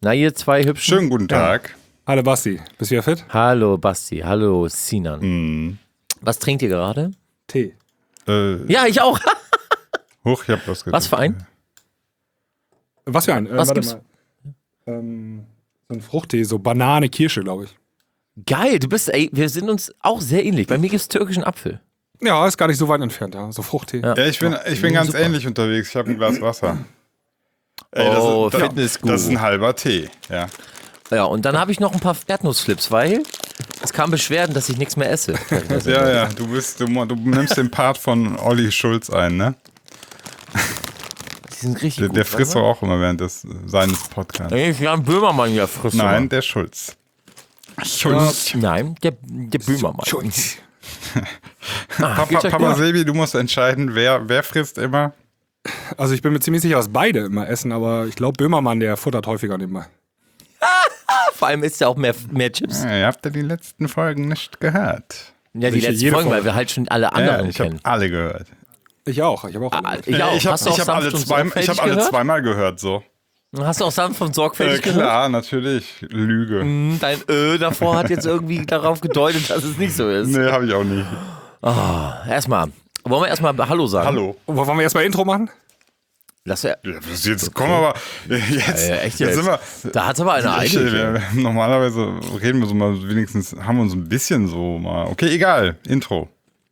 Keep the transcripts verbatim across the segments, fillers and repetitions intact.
Na, ihr zwei hübschen. Schönen guten Tag. Ja. Hallo Basti, bist du wieder fit? Hallo Basti, hallo Sinan. Mm. Was trinkt ihr gerade? Tee. Äh, Ja, ich auch. Hoch, ich hab was getrunken. Was für ein? Was für ein? Äh, Was warte gibt's? mal. Ähm, so ein Fruchttee, so Banane, Kirsche, glaube ich. Geil, du bist, ey, wir sind uns auch sehr ähnlich. Bei mir gibt's türkischen Apfel. Ja, ist gar nicht so weit entfernt, ja. So Fruchttee. Ja. Ja, ich bin, ich bin ganz Super. ähnlich unterwegs. Ich habe ein Glas Wasser. Ey, das Oh, ist, das, Fitnessguru. das ist ein halber Tee, ja. Ja, und dann habe ich noch ein paar Erdnussflips, weil es kam Beschwerden, dass ich nichts mehr esse. Ja, ja, du bist, du, du nimmst den Part von Olli Schulz ein, ne? Die sind richtig Der, gut. der frisst warte doch auch immer während des seines Podcasts. mal. Ey, Jan Böhmermann hier frisst. Nein, der Schulz. Schulz. Nein, der, der Böhmermann. Schulz. Ah, Papa, geht's euch Papa gut? Sebi, du musst entscheiden, wer, wer frisst immer. Also ich bin mir ziemlich sicher, dass beide immer essen, aber ich glaube, Böhmermann, der futtert häufiger nebenbei. Vor allem isst er auch mehr, mehr Chips. Ja, ihr habt ja die letzten Folgen nicht gehört. Ja, die Sicher, letzten jede Folgen, weil Folge. wir halt schon alle Ja, anderen ich habe kennen. alle gehört. Ich auch, ich habe auch. Ah, alle. ich auch. Ich habe Hast du auch hab alle, sanft und zwei, ich sorgfältig hab alle gehört? zweimal gehört, so. Hast du auch sanft und sorgfältig Äh, gehört? klar, natürlich. Lüge. Hm, Dein Ö davor hat jetzt irgendwie darauf gedeutet, dass es nicht so ist. Nee, habe ich auch nie. Erstmal, wollen wir erstmal Hallo sagen? Hallo. Wollen wir erstmal Intro machen? Lass wir, Ja, das jetzt kommen wir aber. Jetzt, äh, echt jetzt jetzt. sind wir. Da hat aber eine Ich, Eile. wir, normalerweise reden wir so mal, wenigstens haben wir uns ein bisschen so mal. Okay, egal. Intro.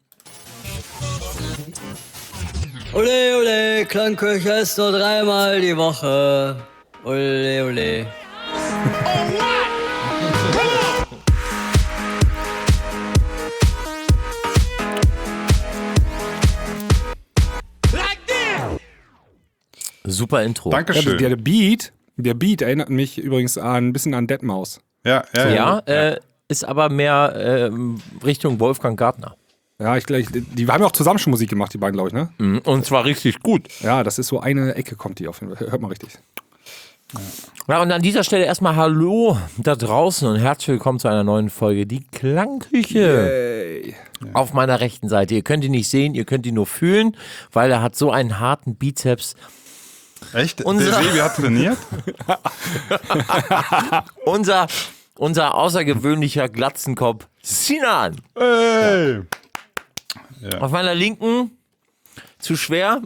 Ole, ole, Klangküche ist nur dreimal die Woche. Ole, ole. Super Intro. Ja, Dankeschön. der, der Beat, der Beat erinnert mich übrigens an, ein bisschen an Deadmau5. Ja, ja, Ja, äh, ist aber mehr ähm, Richtung Wolfgang Gartner. Ja, ich glaube, die haben ja auch zusammen schon Musik gemacht, die beiden, glaube ich, ne? Mhm, und zwar richtig gut. Ja, das ist so eine Ecke, kommt die auf jeden Fall. Hört mal richtig. Ja, und an dieser Stelle erstmal Hallo da draußen und herzlich willkommen zu einer neuen Folge Die Klangküche. Ey. Auf meiner rechten Seite. Ihr könnt ihn nicht sehen, ihr könnt ihn nur fühlen, weil er hat so einen harten Bizeps. Echt? Unsere- Der Sebi hat trainiert? Unser, unser außergewöhnlicher Glatzenkopf Sinan. Hey. Auf meiner linken zu schwer,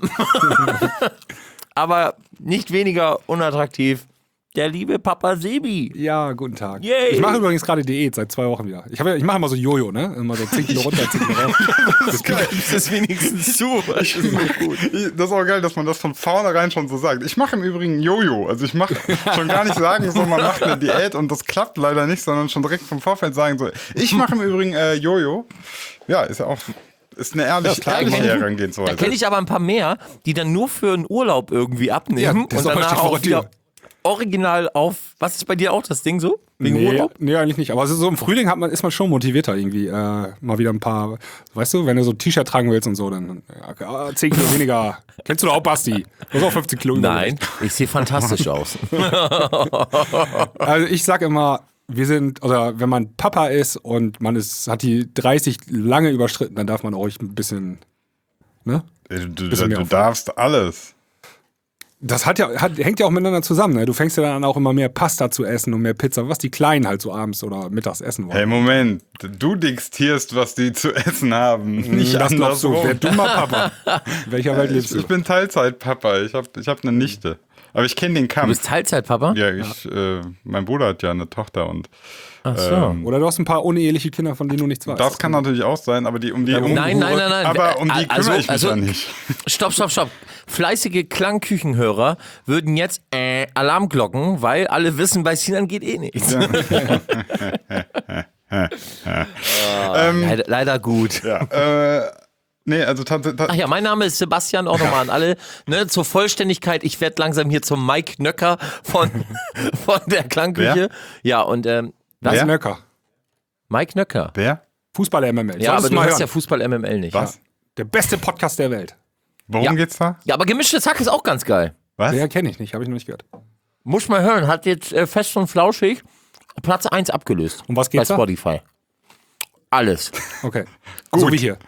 aber nicht weniger unattraktiv. Der liebe Papa Sebi. Ja, guten Tag. Yay. Ich mache übrigens gerade Diät seit zwei Wochen wieder. Ich, hab ja- ich mache immer so Jojo, ne? Immer so zehn Kilo runter, zehn Kilo rauf. Das Gibst es wenigstens zu. Ich, das ist auch geil, dass man das von vornherein schon so sagt. Ich mache im Übrigen Jojo. Also ich mache schon gar nicht sagen, so man macht eine Diät und das klappt leider nicht, sondern schon direkt vom Vorfeld sagen so, ich mache im Übrigen äh, Jojo. Ja, ist ja auch ist eine ehrlich, klar, ehrliche kenn ich. Da Herangehensweise. kenne ich aber ein paar mehr, die dann nur für einen Urlaub irgendwie abnehmen Ja, und das ist doch danach richtig auch verrückt, wieder ja. original auf. Was ist bei dir auch das Ding so? Wegen Nee, Urlaub? nee, eigentlich nicht. Aber so so im Frühling hat man, ist man schon motivierter irgendwie. Äh, mal wieder ein paar, weißt du, wenn du so ein T-Shirt tragen willst und so, dann ja, zehn Kilo weniger. Kennst du doch auch, Basti? Du hast auch fünfzehn Kilo Nein, ich sehe fantastisch aus. Also ich sag immer, wir sind, oder wenn man Papa ist und man ist, hat die dreißig lange überschritten, dann darf man auch ein bisschen, ne? Du, du, Bisschen mehr du Aufwand. darfst alles. Das hat ja, hat, hängt ja auch miteinander zusammen, ne? Du fängst ja dann auch immer mehr Pasta zu essen und mehr Pizza, was die Kleinen halt so abends oder mittags essen wollen. Hey, Moment. Du diktierst, was die zu essen haben. Nicht das glaubst du, andersrum. wer dummer Papa. In welcher Welt Ich, lebst du? ich bin Teilzeitpapa. Ich habe ich hab eine Nichte. Aber ich kenne den Du Kampf. bist Teilzeitpapa? Ja, ich, äh, mein Bruder hat ja eine Tochter und Ach so. ähm, Oder du hast ein paar uneheliche Kinder, von denen du nichts weißt. das kann natürlich auch sein, aber die um die um, Nein, nein, nein, nein. aber um die Also- kümmere ich mich also- ja nicht. Stopp, stopp, stopp. Fleißige Klangküchenhörer würden jetzt äh, Alarmglocken, weil alle wissen, bei Sinan geht eh nichts. leider, leider gut. Ja, äh, nee, also tatsächlich. Ach ja, mein Name ist Sebastian, auch nochmal an alle. Ne, zur Vollständigkeit, ich werde langsam hier zum Mike Nöcker von, von der Klangküche. Ja, und ähm, Das ist Wer? Nöcker. Mike Nöcker. Wer? Fußball-M M L. Ja, aber Solltest du mal hörst hören. ja Fußball-M M L nicht. Was? Der beste Podcast der Welt. Worum Ja. geht's da? Ja, aber gemischtes Hack ist auch ganz geil. Was? Der kenne ich nicht, habe ich noch nicht gehört. Muss mal hören, hat jetzt äh, fest und flauschig Platz eins abgelöst. Um was geht's bei da? Spotify. Alles. Okay. So wie hier.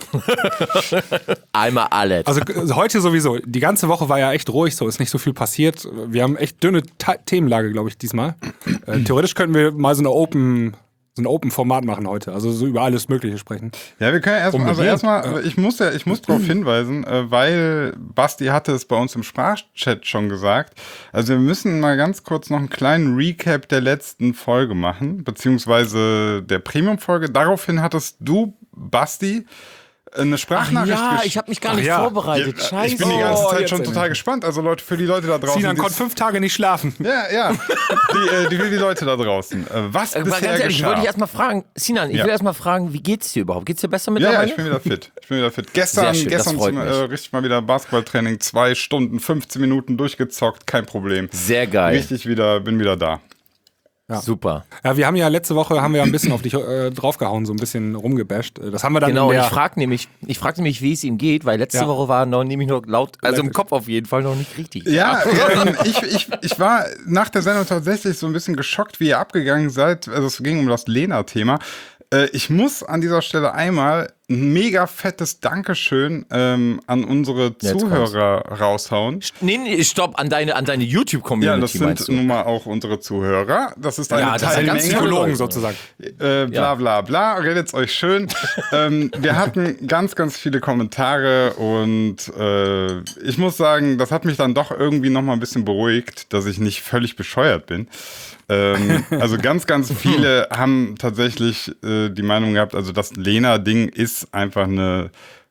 Einmal alles. Also äh, heute sowieso. Die ganze Woche war ja echt ruhig, so ist nicht so viel passiert. Wir haben echt dünne Ta- Themenlage, glaube ich, diesmal. Äh, theoretisch könnten wir mal so eine Open, so ein Open-Format machen heute. Also so über alles Mögliche sprechen. Ja, wir können erstmal, also erstmal, ich muss ja, ich muss darauf hinweisen, äh, weil Basti hatte es bei uns im Sprachchat schon gesagt. Also wir müssen mal ganz kurz noch einen kleinen Recap der letzten Folge machen, beziehungsweise der Premium-Folge. Daraufhin hattest du, Basti, eine Sprachnachricht ja, gesch- ich habe mich gar nicht ja. vorbereitet. Ja, Scheiße. ich bin die ganze Oh, Zeit jetzt schon endlich. total gespannt. Also Leute, für die Leute da draußen. Sinan die- konnte fünf Tage nicht schlafen. ja, ja. Die, äh, die, die Leute da draußen. Äh, was Äh, bisher ganz ehrlich, ich geschah. wollte dich erstmal fragen, Sinan, ich Ja. will erstmal fragen, wie geht's dir überhaupt? Geht's dir besser Ja, mittlerweile? ja, ich bin wieder fit. Ich bin wieder fit. Gestern, Sehr schön, das gestern freut zum, äh, mich. richtig mal wieder Basketballtraining, zwei Stunden, fünfzehn Minuten durchgezockt, kein Problem. Sehr geil. Richtig wieder, bin wieder da. Ja. Super. Ja, wir haben ja letzte Woche haben wir ein bisschen auf dich äh, draufgehauen, so ein bisschen rumgebasht. Das haben wir dann Genau, in und der, ich frage nämlich, ich frag nämlich, wie es ihm geht, weil letzte Ja. Woche war noch nämlich noch laut, also im Kopf auf jeden Fall noch nicht richtig. Ja, ähm, ich, ich, ich war nach der Sendung tatsächlich so ein bisschen geschockt, wie ihr abgegangen seid. Also es ging um das Lena-Thema. Äh, ich muss an dieser Stelle einmal ein mega fettes Dankeschön ähm, an unsere Jetzt Zuhörer raushauen. Nee, nee, stopp, an deine, an deine Ja, YouTube-Community das meinst sind du? nun mal auch unsere Zuhörer. Das ist eine Ja, das sind ganz Teilmenge. tolle Psychologen Leute. sozusagen. Äh, bla bla bla, redet's euch schön. ähm, wir hatten ganz, ganz viele Kommentare und äh, ich muss sagen, das hat mich dann doch irgendwie noch mal ein bisschen beruhigt, dass ich nicht völlig bescheuert bin. Ähm, also ganz, ganz viele haben tatsächlich äh, die Meinung gehabt, also das Lena-Ding ist einfach eine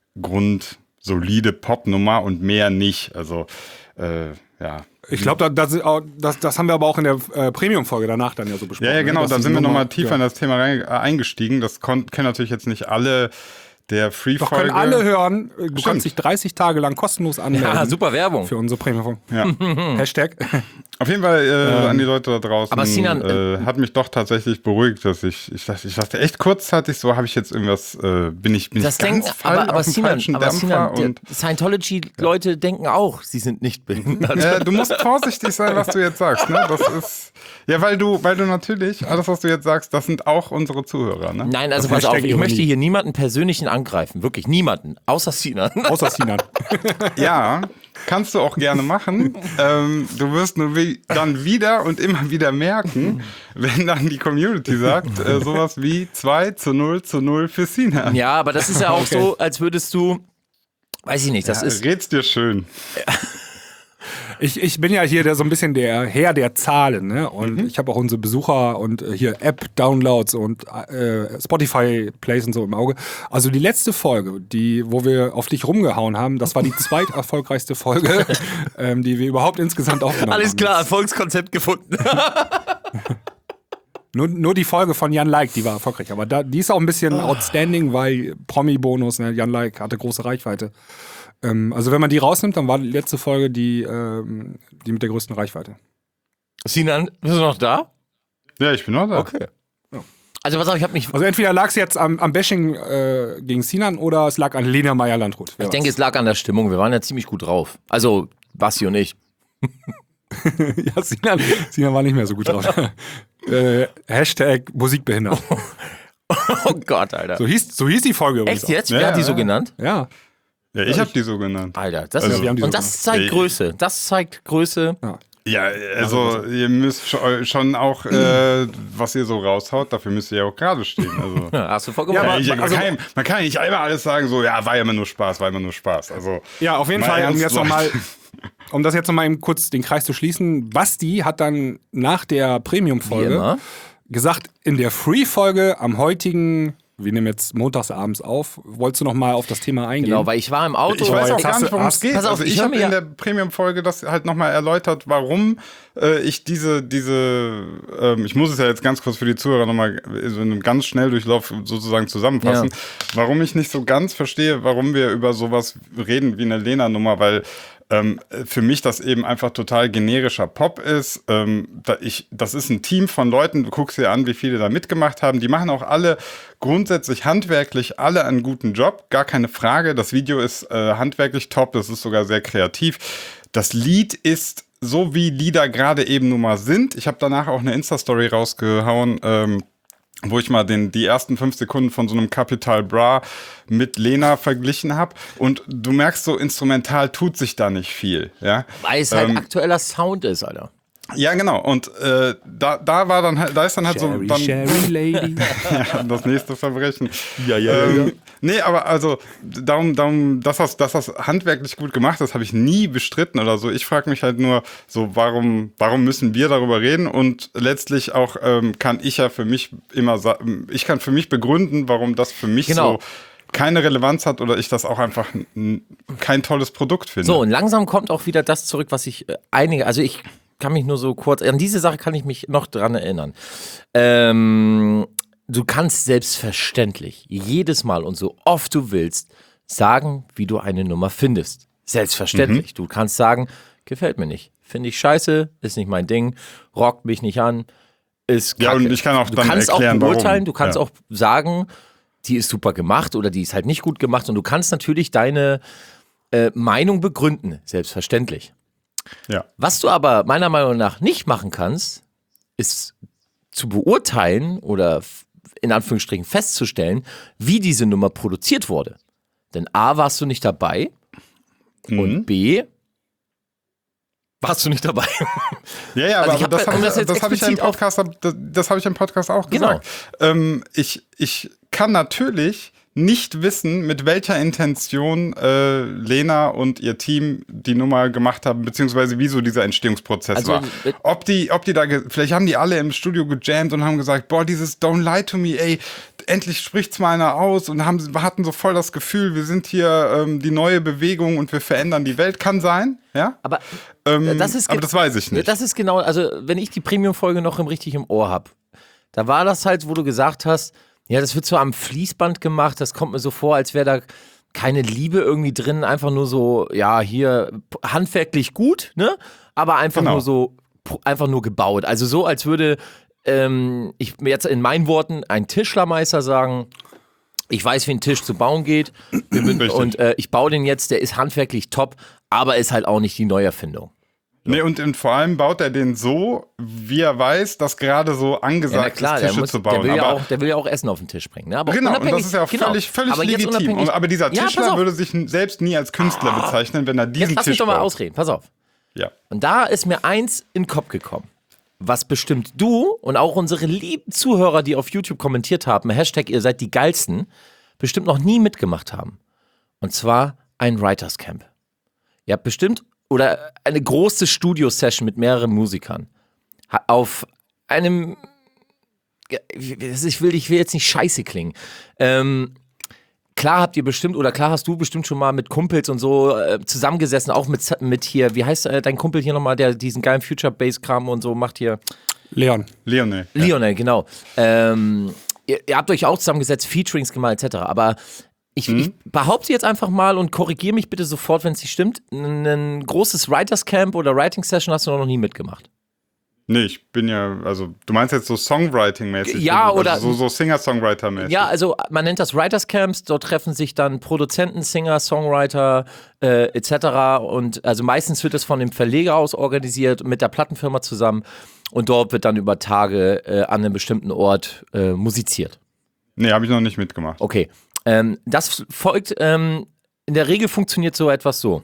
grundsolide Popnummer und mehr nicht. Also äh, ja. Ich glaube, das, das, das haben wir aber auch in der äh, Premium-Folge danach dann ja so besprochen. Ja, ja, genau, ne? Dass da diese sind wir Nummer- nochmal tiefer ja. in das Thema rein, äh, eingestiegen. Das kon- kennen natürlich jetzt nicht alle der Doch Free-Folge. können alle hören. Du Stimmt. kannst dich dreißig Tage lang kostenlos anmelden. Ja, super Werbung. Für unsere Premium-Folge. Ja. Hashtag. Auf jeden Fall äh, an die Leute da draußen. Aber Sinan, äh, hat mich doch tatsächlich beruhigt, dass ich, ich dachte, ich dachte echt kurzzeitig so, habe ich jetzt irgendwas, äh, bin ich, bin Das ich ganz denken, falsch aber, aber auf dem Sinan, falschen aber Dampfer Sinan, und die Scientology-Leute denken auch, sie sind nicht behindert. äh, du musst vorsichtig sein, was du jetzt sagst, ne? Das ist, ja, weil du, weil du natürlich, alles, was du jetzt sagst, das sind auch unsere Zuhörer, ne? Nein, also Das pass auf, Hashtag ich möchte Ironie. hier niemanden persönlichen angreifen, wirklich niemanden, außer Sinan. Außer Sinan. Ja, kannst du auch gerne machen. ähm, du wirst nur wie, dann wieder und immer wieder merken, wenn dann die Community sagt, äh, sowas wie zwei zu null zu null für Sinan. Ja, aber das ist ja auch Okay. so, als würdest du, weiß ich nicht, das Ja, ist, red's dir schön. Ich, ich bin ja hier der, so ein bisschen der Herr der Zahlen, ne? Und Mhm. ich habe auch unsere Besucher und äh, hier App-Downloads und äh, Spotify-Plays und so im Auge. Also die letzte Folge, die, wo wir auf dich rumgehauen haben, das war die zweiterfolgreichste Folge, ähm, die wir überhaupt insgesamt aufgenommen haben. alles klar, Erfolgskonzept gefunden. Nur, nur die Folge von Jan Like, die war erfolgreich. Aber da, die ist auch ein bisschen outstanding, weil Promi-Bonus, ne? Jan Like hatte große Reichweite. Ähm, also wenn man die rausnimmt, dann war die letzte Folge die, ähm, die mit der größten Reichweite. Sinan, bist du noch da? Ja, ich bin noch da. Okay. Also pass auf, ich habe mich, Also entweder lag es jetzt am, am Bashing äh, gegen Sinan oder es lag an Lena Meyer-Landrut. Wer ich denke, es lag an der Stimmung, wir waren ja ziemlich gut drauf. Also, Basti und ich. weiß. Ja, Sinan, Sinan war nicht mehr so gut drauf. äh, Hashtag Musikbehindert. Oh Gott, Alter. So hieß, so hieß die Folge übrigens. Echt jetzt? Ja, Wer hat die ja, so ja. genannt? auch. Ja. Ja, ich habe die so genannt. Alter, das Also, ist, wir haben die so und das zeigt Ja, Größe. Das zeigt Größe. Ja, also ihr müsst scho- schon auch, äh, was ihr so raushaut, dafür müsst ihr ja auch gerade stehen. Also. Ja, hast du vollkommen Ja, recht. aber- ich, man, also- kann, man kann nicht einmal alles sagen, so, ja, war ja immer nur Spaß, war immer nur Spaß. Also, Ja, auf jeden mal Fall, um ernst, jetzt Leute. noch mal, um das jetzt nochmal eben kurz den Kreis zu schließen. Basti hat dann nach der Wie Premium-Folge immer. gesagt, in der Free-Folge am heutigen, wir nehmen jetzt montagsabends auf, wolltest du noch mal auf das Thema eingehen? Genau, weil ich war im Auto. Ich weiß auch jetzt gar hast nicht, du- worum es hast- geht. pass auf, also ich ich hör habe mir in ja- der Premium-Folge das halt nochmal erläutert, warum äh, ich diese, diese, ähm, ich muss es ja jetzt ganz kurz für die Zuhörer nochmal so in einem ganz Schnelldurchlauf sozusagen zusammenfassen, Ja. warum ich nicht so ganz verstehe, warum wir über sowas reden wie eine Lena-Nummer, weil ähm, für mich das eben einfach total generischer Pop ist. Ähm, da ich, das ist ein Team von Leuten, du guckst dir an, wie viele da mitgemacht haben. Die machen auch alle grundsätzlich handwerklich alle einen guten Job, gar keine Frage. Das Video ist äh, handwerklich top, das ist sogar sehr kreativ. Das Lied ist so, wie Lieder gerade eben nun mal sind. Ich habe danach auch eine Insta-Story rausgehauen, ähm, wo ich mal den, die ersten fünf Sekunden von so einem Capital Bra mit Lena verglichen habe. Und du merkst so, instrumental tut sich da nicht viel. Ja? Weil es halt Ähm, aktueller Sound ist, Alter. Ja, genau. Und äh, da, da war dann halt, da ist dann halt Sherry, so dann, Sherry Lady. ja, das nächste Verbrechen. Ja, ja, ähm, Nee, aber also darum, darum, dass das, dass das handwerklich gut gemacht ist, habe ich nie bestritten oder so. Ich frage mich halt nur so, warum, warum müssen wir darüber reden? Und letztlich auch ähm, kann ich ja für mich immer sagen, ich kann für mich begründen, warum das für mich Genau. so keine Relevanz hat oder ich das auch einfach n- kein tolles Produkt finde. So, und langsam kommt auch wieder das zurück, was ich äh, einige, also ich kann mich nur so kurz, an diese Sache kann ich mich noch dran erinnern. Ähm, du kannst selbstverständlich jedes Mal und so oft du willst sagen, wie du eine Nummer findest. Selbstverständlich. Mhm. Du kannst sagen, gefällt mir nicht, finde ich scheiße, ist nicht mein Ding, rockt mich nicht an, ist Ja, kacke. und ich kann auch du dann kannst erklären, auch beurteilen, warum. du kannst Ja. auch sagen, die ist super gemacht oder die ist halt nicht gut gemacht und du kannst natürlich deine äh, Meinung begründen, selbstverständlich. Ja. Was du aber meiner Meinung nach nicht machen kannst, ist zu beurteilen oder f- in Anführungsstrichen festzustellen, wie diese Nummer produziert wurde. Denn A, warst du nicht dabei Mhm. und B, warst du nicht dabei. Ja, ja, Also aber, ich hab aber das da- habe um ich, das jetzt das hab ich ja im explizit auf- Podcast, das, das habe ich im Podcast auch Genau. gesagt. Ähm, ich, ich kann natürlich nicht wissen, mit welcher Intention äh, Lena und ihr Team die Nummer gemacht haben, beziehungsweise wieso dieser Entstehungsprozess Also, war. mit- Ob die, ob die da, ge- vielleicht haben die alle im Studio gejammt und haben gesagt, boah, dieses Don't Lie to Me, ey, endlich spricht's mal einer aus und haben, hatten so voll das Gefühl, wir sind hier ähm, die neue Bewegung und wir verändern die Welt. Kann sein, ja? Aber Ähm, das ist aber ge- das weiß ich nicht. Das ist genau, also wenn ich die Premium-Folge noch im richtig im Ohr habe, da war das halt, wo du gesagt hast, ja, das wird so am Fließband gemacht, das kommt mir so vor, als wäre da keine Liebe irgendwie drin, einfach nur so, ja, hier p- handwerklich gut, ne? Aber einfach Genau. nur so, p- einfach nur gebaut. Also so, als würde ähm, ich mir jetzt in meinen Worten ein Tischlermeister sagen, ich weiß, wie ein Tisch zu bauen geht wir müssen, Richtig. und äh, ich baue den jetzt, der ist handwerklich top, aber ist halt auch nicht die Neuerfindung. Nee, und, und vor allem baut er den so, wie er weiß, dass gerade so Ja, na angesagt klar, ist, der, Tische muss, zu der, bauen. will ja aber, auch, der will ja auch Essen auf den Tisch bringen. Ne? Aber genau, und unabhängig- das ist ja auch genau. völlig, völlig aber jetzt legitim. unabhängig- Und, aber dieser Ja, Tischler pass auf. würde sich n- selbst nie als Künstler bezeichnen, wenn er diesen Jetzt lass mich Tisch doch mal baut. ausreden, pass auf. Ja. Und da ist mir eins in den Kopf gekommen, was bestimmt du und auch unsere lieben Zuhörer, die auf YouTube kommentiert haben, Hashtag ihr seid die Geilsten, bestimmt noch nie mitgemacht haben. Und zwar ein Writers Camp. Ihr habt bestimmt, oder eine große Studio-Session mit mehreren Musikern ha- auf einem, ja, ich will, ich will jetzt nicht scheiße klingen, ähm, klar habt ihr bestimmt, oder klar hast du bestimmt schon mal mit Kumpels und so äh, zusammengesessen, auch mit, mit hier, wie heißt äh, dein Kumpel hier nochmal, der diesen geilen Future-Bass-Kram und so macht hier? Leon. Leone. Lionel, genau. Ähm, ihr, ihr habt euch auch zusammengesetzt, Featurings gemacht, et cetera. Aber ich, ich behaupte jetzt einfach mal und korrigiere mich bitte sofort, wenn es nicht stimmt, ein, ein großes Writers Camp oder Writing Session hast du noch nie mitgemacht. Nee, ich bin ja, also du meinst jetzt so Songwriting-mäßig. Ja, also oder- so, so Singer-Songwriter-mäßig. Ja, also man nennt das Writers Camps, dort treffen sich dann Produzenten, Singer, Songwriter äh, et cetera. Und also meistens wird es von dem Verleger aus organisiert, mit der Plattenfirma zusammen. Und dort wird dann über Tage äh, an einem bestimmten Ort äh, musiziert. Nee, habe ich noch nicht mitgemacht. Okay, ähm, das folgt, ähm, in der Regel funktioniert so etwas so.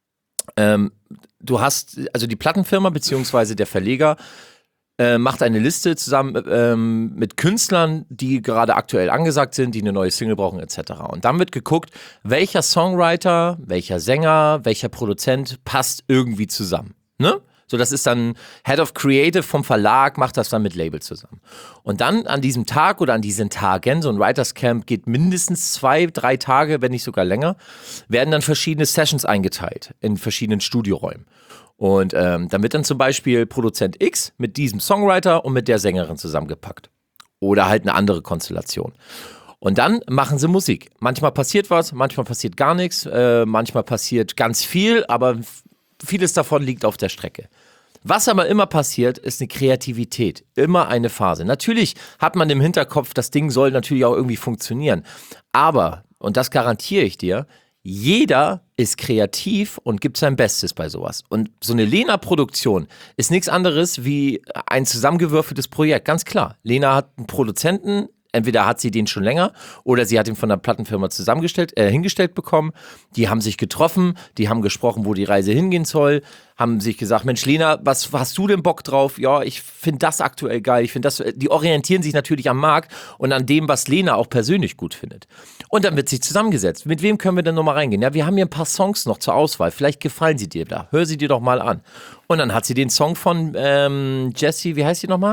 Ähm, du hast, also die Plattenfirma beziehungsweise der Verleger äh, macht eine Liste zusammen ähm, mit Künstlern, die gerade aktuell angesagt sind, die eine neue Single brauchen et cetera. Und dann wird geguckt, welcher Songwriter, welcher Sänger, welcher Produzent passt irgendwie zusammen. Ne? So, das ist dann Head of Creative vom Verlag, macht das dann mit Label zusammen. Und dann an diesem Tag oder an diesen Tagen, so ein Writers Camp geht mindestens zwei, drei Tage, wenn nicht sogar länger, werden dann verschiedene Sessions eingeteilt in verschiedenen Studioräumen. Und ähm, dann wird dann zum Beispiel Produzent X mit diesem Songwriter und mit der Sängerin zusammengepackt. Oder halt eine andere Konstellation. Und dann machen sie Musik. Manchmal passiert was, manchmal passiert gar nichts, äh, manchmal passiert ganz viel, aber vieles davon liegt auf der Strecke. Was aber immer passiert, ist eine Kreativität. Immer eine Phase. Natürlich hat man im Hinterkopf, das Ding soll natürlich auch irgendwie funktionieren. Aber, und das garantiere ich dir, jeder ist kreativ und gibt sein Bestes bei sowas. Und so eine Lena-Produktion ist nichts anderes wie ein zusammengewürfeltes Projekt, ganz klar. Lena hat einen Produzenten, entweder hat sie den schon länger oder sie hat ihn von der Plattenfirma zusammengestellt, äh, hingestellt bekommen. Die haben sich getroffen, die haben gesprochen, wo die Reise hingehen soll, haben sich gesagt, Mensch Lena, was hast du denn Bock drauf? Ja, ich finde das aktuell geil, ich finde das, die orientieren sich natürlich am Markt und an dem, was Lena auch persönlich gut findet. Und dann wird sich zusammengesetzt. Mit wem können wir denn nochmal reingehen? Ja, wir haben hier ein paar Songs noch zur Auswahl, vielleicht gefallen sie dir da, hör sie dir doch mal an. Und dann hat sie den Song von ähm, Jessie, wie heißt sie nochmal?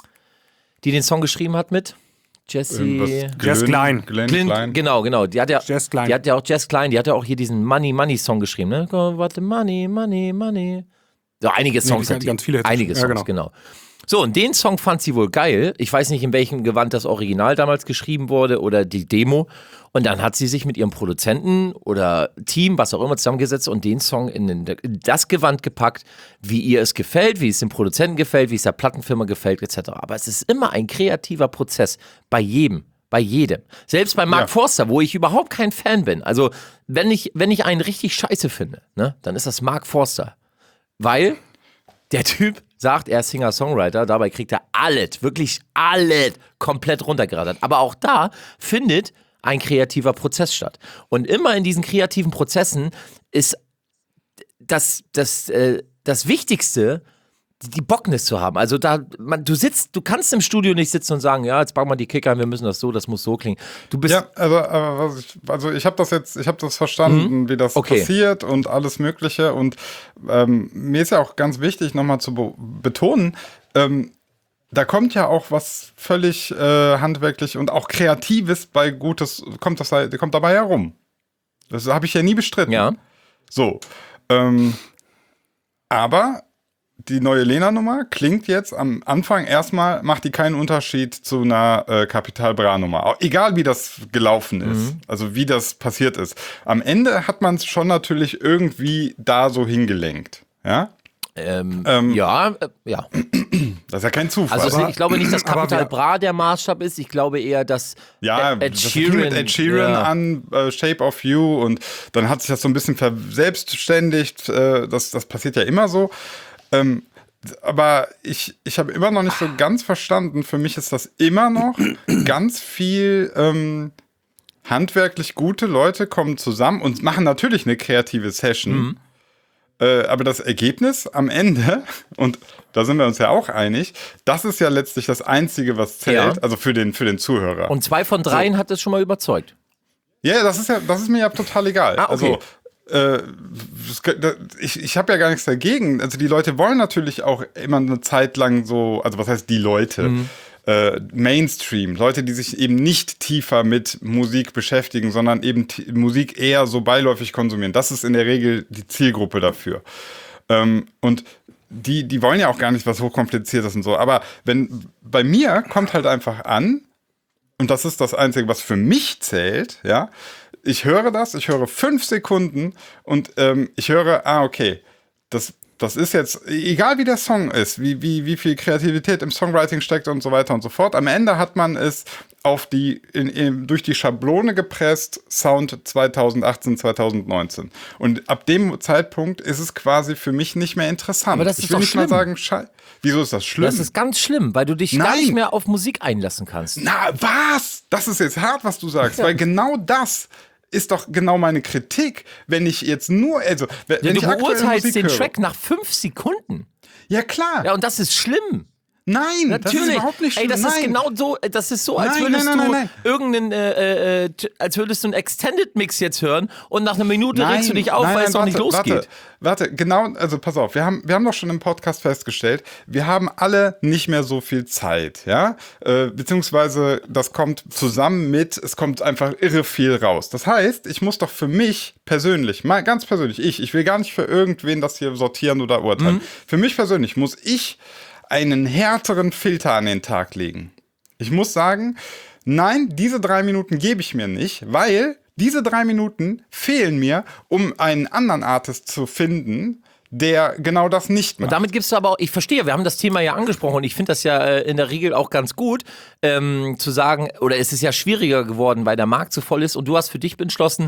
Die den Song geschrieben hat mit? Jessie. Jess Klein. Glenn Clint, Klein. Genau, genau. Die hat ja, Jess Klein. die hat ja auch Jess Klein, die hat ja auch hier diesen Money Money Song geschrieben, ne? Go, what the money, money, money. So einige Songs die hat die. ganz viele Hits. Einige Ja, Songs, genau. genau. So, und den Song fand sie wohl geil. Ich weiß nicht, in welchem Gewand das Original damals geschrieben wurde oder die Demo. Und dann hat sie sich mit ihrem Produzenten oder Team, was auch immer, zusammengesetzt und den Song in, den, in das Gewand gepackt, wie ihr es gefällt, wie es dem Produzenten gefällt, wie es der Plattenfirma gefällt, et cetera. Aber es ist immer ein kreativer Prozess bei jedem. Bei jedem. Selbst bei Mark Ja. Forster, wo ich überhaupt kein Fan bin. Also, wenn ich, wenn ich einen richtig scheiße finde, ne, dann ist das Mark Forster. Weil der Typ sagt, er ist Singer-Songwriter, dabei kriegt er alles, wirklich alles komplett runtergerattert. Aber auch da findet ein kreativer Prozess statt. Und immer in diesen kreativen Prozessen ist das, das, äh, das Wichtigste, die, die Bocknis zu haben. Also da, man, du sitzt, du kannst im Studio nicht sitzen und sagen, ja, jetzt packen wir die Kicker an, wir müssen das so, das muss so klingen. Du bist Ja, also, aber was ich, also ich habe das jetzt, ich habe das verstanden, wie das Okay. passiert und alles Mögliche. Und ähm, mir ist ja auch ganz wichtig, nochmal zu be betonen, ähm, da kommt ja auch was völlig äh, handwerklich und auch Kreatives bei Gutes, kommt, das, kommt dabei herum. Das habe ich ja nie bestritten. ja. So. Ähm, aber die neue Lena-Nummer klingt jetzt am Anfang erstmal, macht die keinen Unterschied zu einer äh, Capital Bra-Nummer. Auch egal wie das gelaufen ist, also wie das passiert ist. Am Ende hat man es schon natürlich irgendwie da so hingelenkt. Ja? Ähm, Ähm, ja, äh, ja. Das ist ja kein Zufall. Also ich glaube nicht, dass aber Capital wir- Bra der Maßstab ist. Ich glaube eher, dass Ja, Ed, Ed das fing mit Ed Sheeran ja. an, äh, Shape of You, und dann hat sich das so ein bisschen verselbstständigt. Äh, das, das passiert ja immer so. Ähm, aber ich, ich habe immer noch nicht so ganz verstanden. Für mich ist das immer noch ganz viel ähm, handwerklich gute Leute kommen zusammen und machen natürlich eine kreative Session. Mhm. Äh, aber das Ergebnis am Ende, und da sind wir uns ja auch einig, das ist ja letztlich das Einzige, was zählt, Ja. also für den, für den Zuhörer. Und zwei von dreien hat es schon mal überzeugt. Ja, das ist ja, das ist mir ja total egal. Ah, okay. Also äh, das, das, ich, ich habe ja gar nichts dagegen. Also die Leute wollen natürlich auch immer eine Zeit lang so, also was heißt die Leute? Mhm. Äh, Mainstream, Leute, die sich eben nicht tiefer mit Musik beschäftigen, sondern eben t- Musik eher so beiläufig konsumieren. Das ist in der Regel die Zielgruppe dafür. Ähm, und die, die wollen ja auch gar nicht was hochkompliziertes und so. Aber wenn bei mir kommt halt einfach an, und das ist das Einzige, was für mich zählt, ja. Ich höre das, ich höre fünf Sekunden und ähm, ich höre, ah, okay, das, das ist jetzt, egal wie der Song ist, wie, wie, wie viel Kreativität im Songwriting steckt und so weiter und so fort, am Ende hat man es auf die, in, in, durch die Schablone gepresst, Sound zweitausendachtzehn, zweitausendneunzehn. Und ab dem Zeitpunkt ist es quasi für mich nicht mehr interessant. Aber das ich ist will doch nicht mal schlimm. sagen, schei- wieso ist das schlimm? Das ist ganz schlimm, weil du dich gar Nein. nicht mehr auf Musik einlassen kannst. Na, was? Das ist jetzt hart, was du sagst, weil genau das ist doch genau meine Kritik, wenn ich jetzt nur, also, wenn Ja, du ich aktuell beurteilst Musik den höre. Track nach fünf Sekunden. Ja, klar. Ja, und das ist schlimm. Nein, das ist Natürlich. überhaupt nicht Ey, schlimm. das ist Nein. genau so, das ist so, als Nein, würdest nein, nein, du nein, irgendeinen, äh, äh, t- als würdest du einen Extended Mix jetzt hören und nach einer Minute Nein, regst du dich auf, nein, weil nein, es noch nicht warte, losgeht. Warte, warte, genau, also pass auf, wir haben, wir haben doch schon im Podcast festgestellt, wir haben alle nicht mehr so viel Zeit, ja, äh, beziehungsweise das kommt zusammen mit, es kommt einfach irre viel raus. Das heißt, ich muss doch für mich persönlich, mal ganz persönlich, ich, ich will gar nicht für irgendwen das hier sortieren oder urteilen. Mhm. Für mich persönlich muss ich einen härteren Filter an den Tag legen. Ich muss sagen, nein, diese drei Minuten gebe ich mir nicht, weil diese drei Minuten fehlen mir, um einen anderen Artist zu finden, der genau das nicht macht. Und damit gibst du aber auch, ich verstehe, wir haben das Thema ja angesprochen und ich finde das ja äh, in der Regel auch ganz gut, ähm, zu sagen, oder es ist ja schwieriger geworden, weil der Markt so voll ist und du hast für dich beschlossen,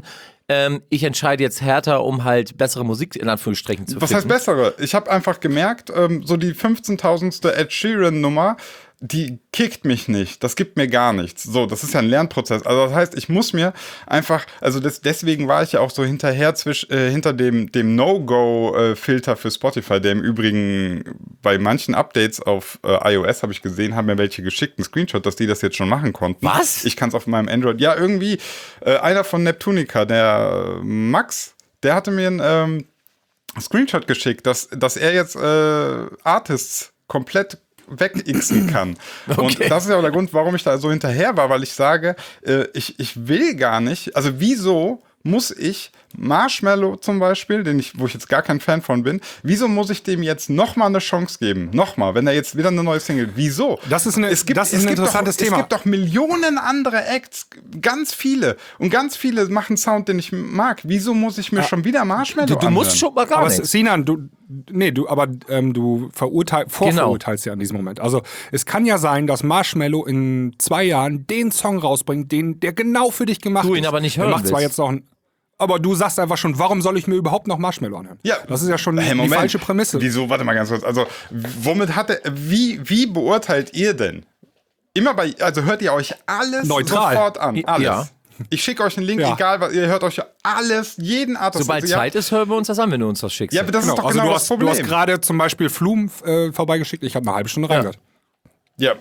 ähm, ich entscheide jetzt härter, um halt bessere Musik in Anführungsstrichen zu Was finden. heißt bessere? Ich habe einfach gemerkt, ähm, so die fünfzehntausendste Ed Sheeran-Nummer, die kickt mich nicht. Das gibt mir gar nichts. So, das ist ja ein Lernprozess. Also das heißt, ich muss mir einfach, also das, deswegen war ich ja auch so hinterher zwisch, äh, hinter dem, dem No-Go-Filter für Spotify, der im Übrigen bei manchen Updates auf äh, iOS, habe ich gesehen, haben mir welche geschickt, einen Screenshot, dass die das jetzt schon machen konnten. Was? Ich kann es auf meinem Android. Ja, irgendwie, äh, einer von Neptunica, der äh, Max, der hatte mir einen ähm, Screenshot geschickt, dass, dass er jetzt äh, Artists komplett wegixen kann. Okay. Und das ist ja auch der Grund, warum ich da so hinterher war, weil ich sage, äh, ich, ich will gar nicht, also wieso muss ich Marshmello zum Beispiel, den ich, wo ich jetzt gar kein Fan von bin, wieso muss ich dem jetzt nochmal eine Chance geben? Nochmal, wenn er jetzt wieder eine neue Single, wieso? Das ist, eine, es gibt, das ist es ein gibt interessantes doch, Thema. Es gibt doch Millionen andere Acts, ganz viele. Und ganz viele machen Sound, den ich mag. Wieso muss ich mir schon wieder Marshmello Du, du anhören? musst schon mal gar aber nichts. Sinan, du, nee, du, aber ähm, du verurteil, vorverurteilst ja in diesem Moment. Also es kann ja sein, dass Marshmello in zwei Jahren den Song rausbringt, den der genau für dich gemacht ist. Du ihn aber nicht Der hören macht zwar willst. jetzt noch ein, aber du sagst einfach schon, warum soll ich mir überhaupt noch Marshmello anhören? Ja, Das ist ja schon hey, die Moment. falsche Prämisse. Wieso? Warte mal ganz kurz. Also, womit hat er, wie, wie beurteilt ihr denn? Immer bei, also hört ihr euch alles Neutral. sofort an? Alles. Ja. Ich schicke euch einen Link, Ja. egal was, ihr hört euch alles, jeden Artist. Sobald also, Zeit ist, hören wir uns das an, wenn du uns das schickst. Ja, aber das Genau. ist doch Also genau du das hast, du Problem. hast gerade zum Beispiel Flum äh, vorbeigeschickt, ich habe eine halbe Stunde reingehört. Ja,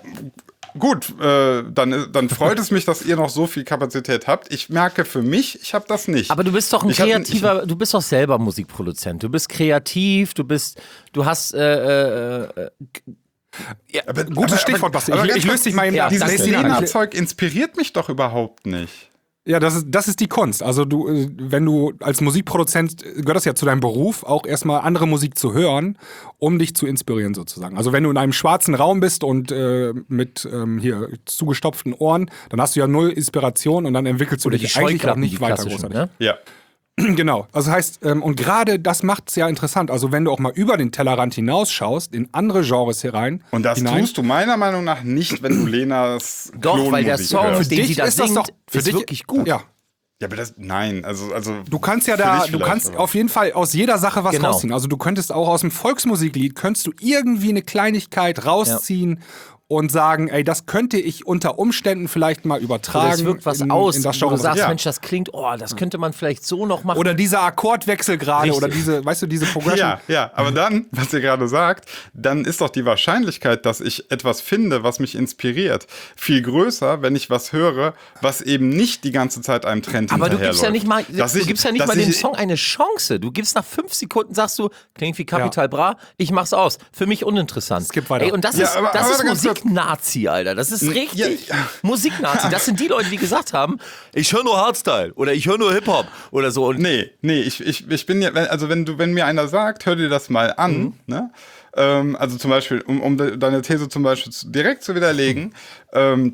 gut, äh, dann, dann freut es mich, dass ihr noch so viel Kapazität habt. Ich merke für mich, ich habe das nicht. Aber du bist doch ein Ich hab- kreativer, du bist doch selber Musikproduzent. Du bist kreativ, du bist, du hast, äh, äh, äh, ja, Aber, Gutes Stichwort, Basti. Ich- ganz ich löse kurz, dich mal eben ja, ab. Dieses danke. Sinan, Lena-Zeug inspiriert mich doch überhaupt nicht. Ja, das ist, das ist die Kunst. Also du, äh, wenn du als Musikproduzent, äh, gehört das ja zu deinem Beruf, auch erstmal andere Musik zu hören, um dich zu inspirieren sozusagen. Also wenn du in einem schwarzen Raum bist und äh, mit ähm, hier zugestopften Ohren, dann hast du ja null Inspiration und dann entwickelst du oder dich die eigentlich auch Scheuklappen, nicht die weiter klassischen, großartig. ne? Ja. Genau. Also heißt, ähm, und gerade das macht es ja interessant. Also wenn du auch mal über den Tellerrand hinausschaust, in andere Genres herein. Und das hinein, tust du meiner Meinung nach nicht, wenn du Lenas Doch, weil der Klonmusik Song, hörst. den dich sie da ist das singt, doch für ist dich wirklich gut. Ja. Ja, aber das, nein, also, also. Du kannst ja für da, dich du vielleicht, kannst aber- auf jeden Fall aus jeder Sache was Genau. rausziehen. Also du könntest auch aus dem Volksmusiklied, könntest du irgendwie eine Kleinigkeit rausziehen und sagen, ey, das könnte ich unter Umständen vielleicht mal übertragen. Oder es wirkt was in, aus, in das wo du Genre. sagst, Ja. Mensch, das klingt, oh, das könnte man vielleicht so noch machen. Oder dieser Akkordwechsel gerade Richtig. oder diese, weißt du, diese Progression. Ja, ja, aber dann, was ihr gerade sagt, dann ist doch die Wahrscheinlichkeit, dass ich etwas finde, was mich inspiriert, viel größer, wenn ich was höre, was eben nicht die ganze Zeit einem Trend aber du gibst hinterherläuft. ja nicht mal, Dass du ich- gibst ja nicht dass mal dem ich- Song eine Chance. Du gibst nach fünf Sekunden, sagst du, klingt wie Capital Bra, ich mach's aus. Für mich uninteressant. Skip weiter. Ey, und das Ja, ist, aber- das aber ist ganz kurz. Musik-Nazi, Alter. Das ist richtig ja. Musik-Nazi. Das sind die Leute, die gesagt haben, ich höre nur Hardstyle oder ich höre nur Hip-Hop oder so. Und Nee, nee, ich, ich, ich bin ja, wenn- also wenn du, wenn mir einer sagt, hör dir das mal an, Mhm. ne? Ähm, also zum Beispiel, um, um de- deine These zum Beispiel zu, direkt zu widerlegen, ähm,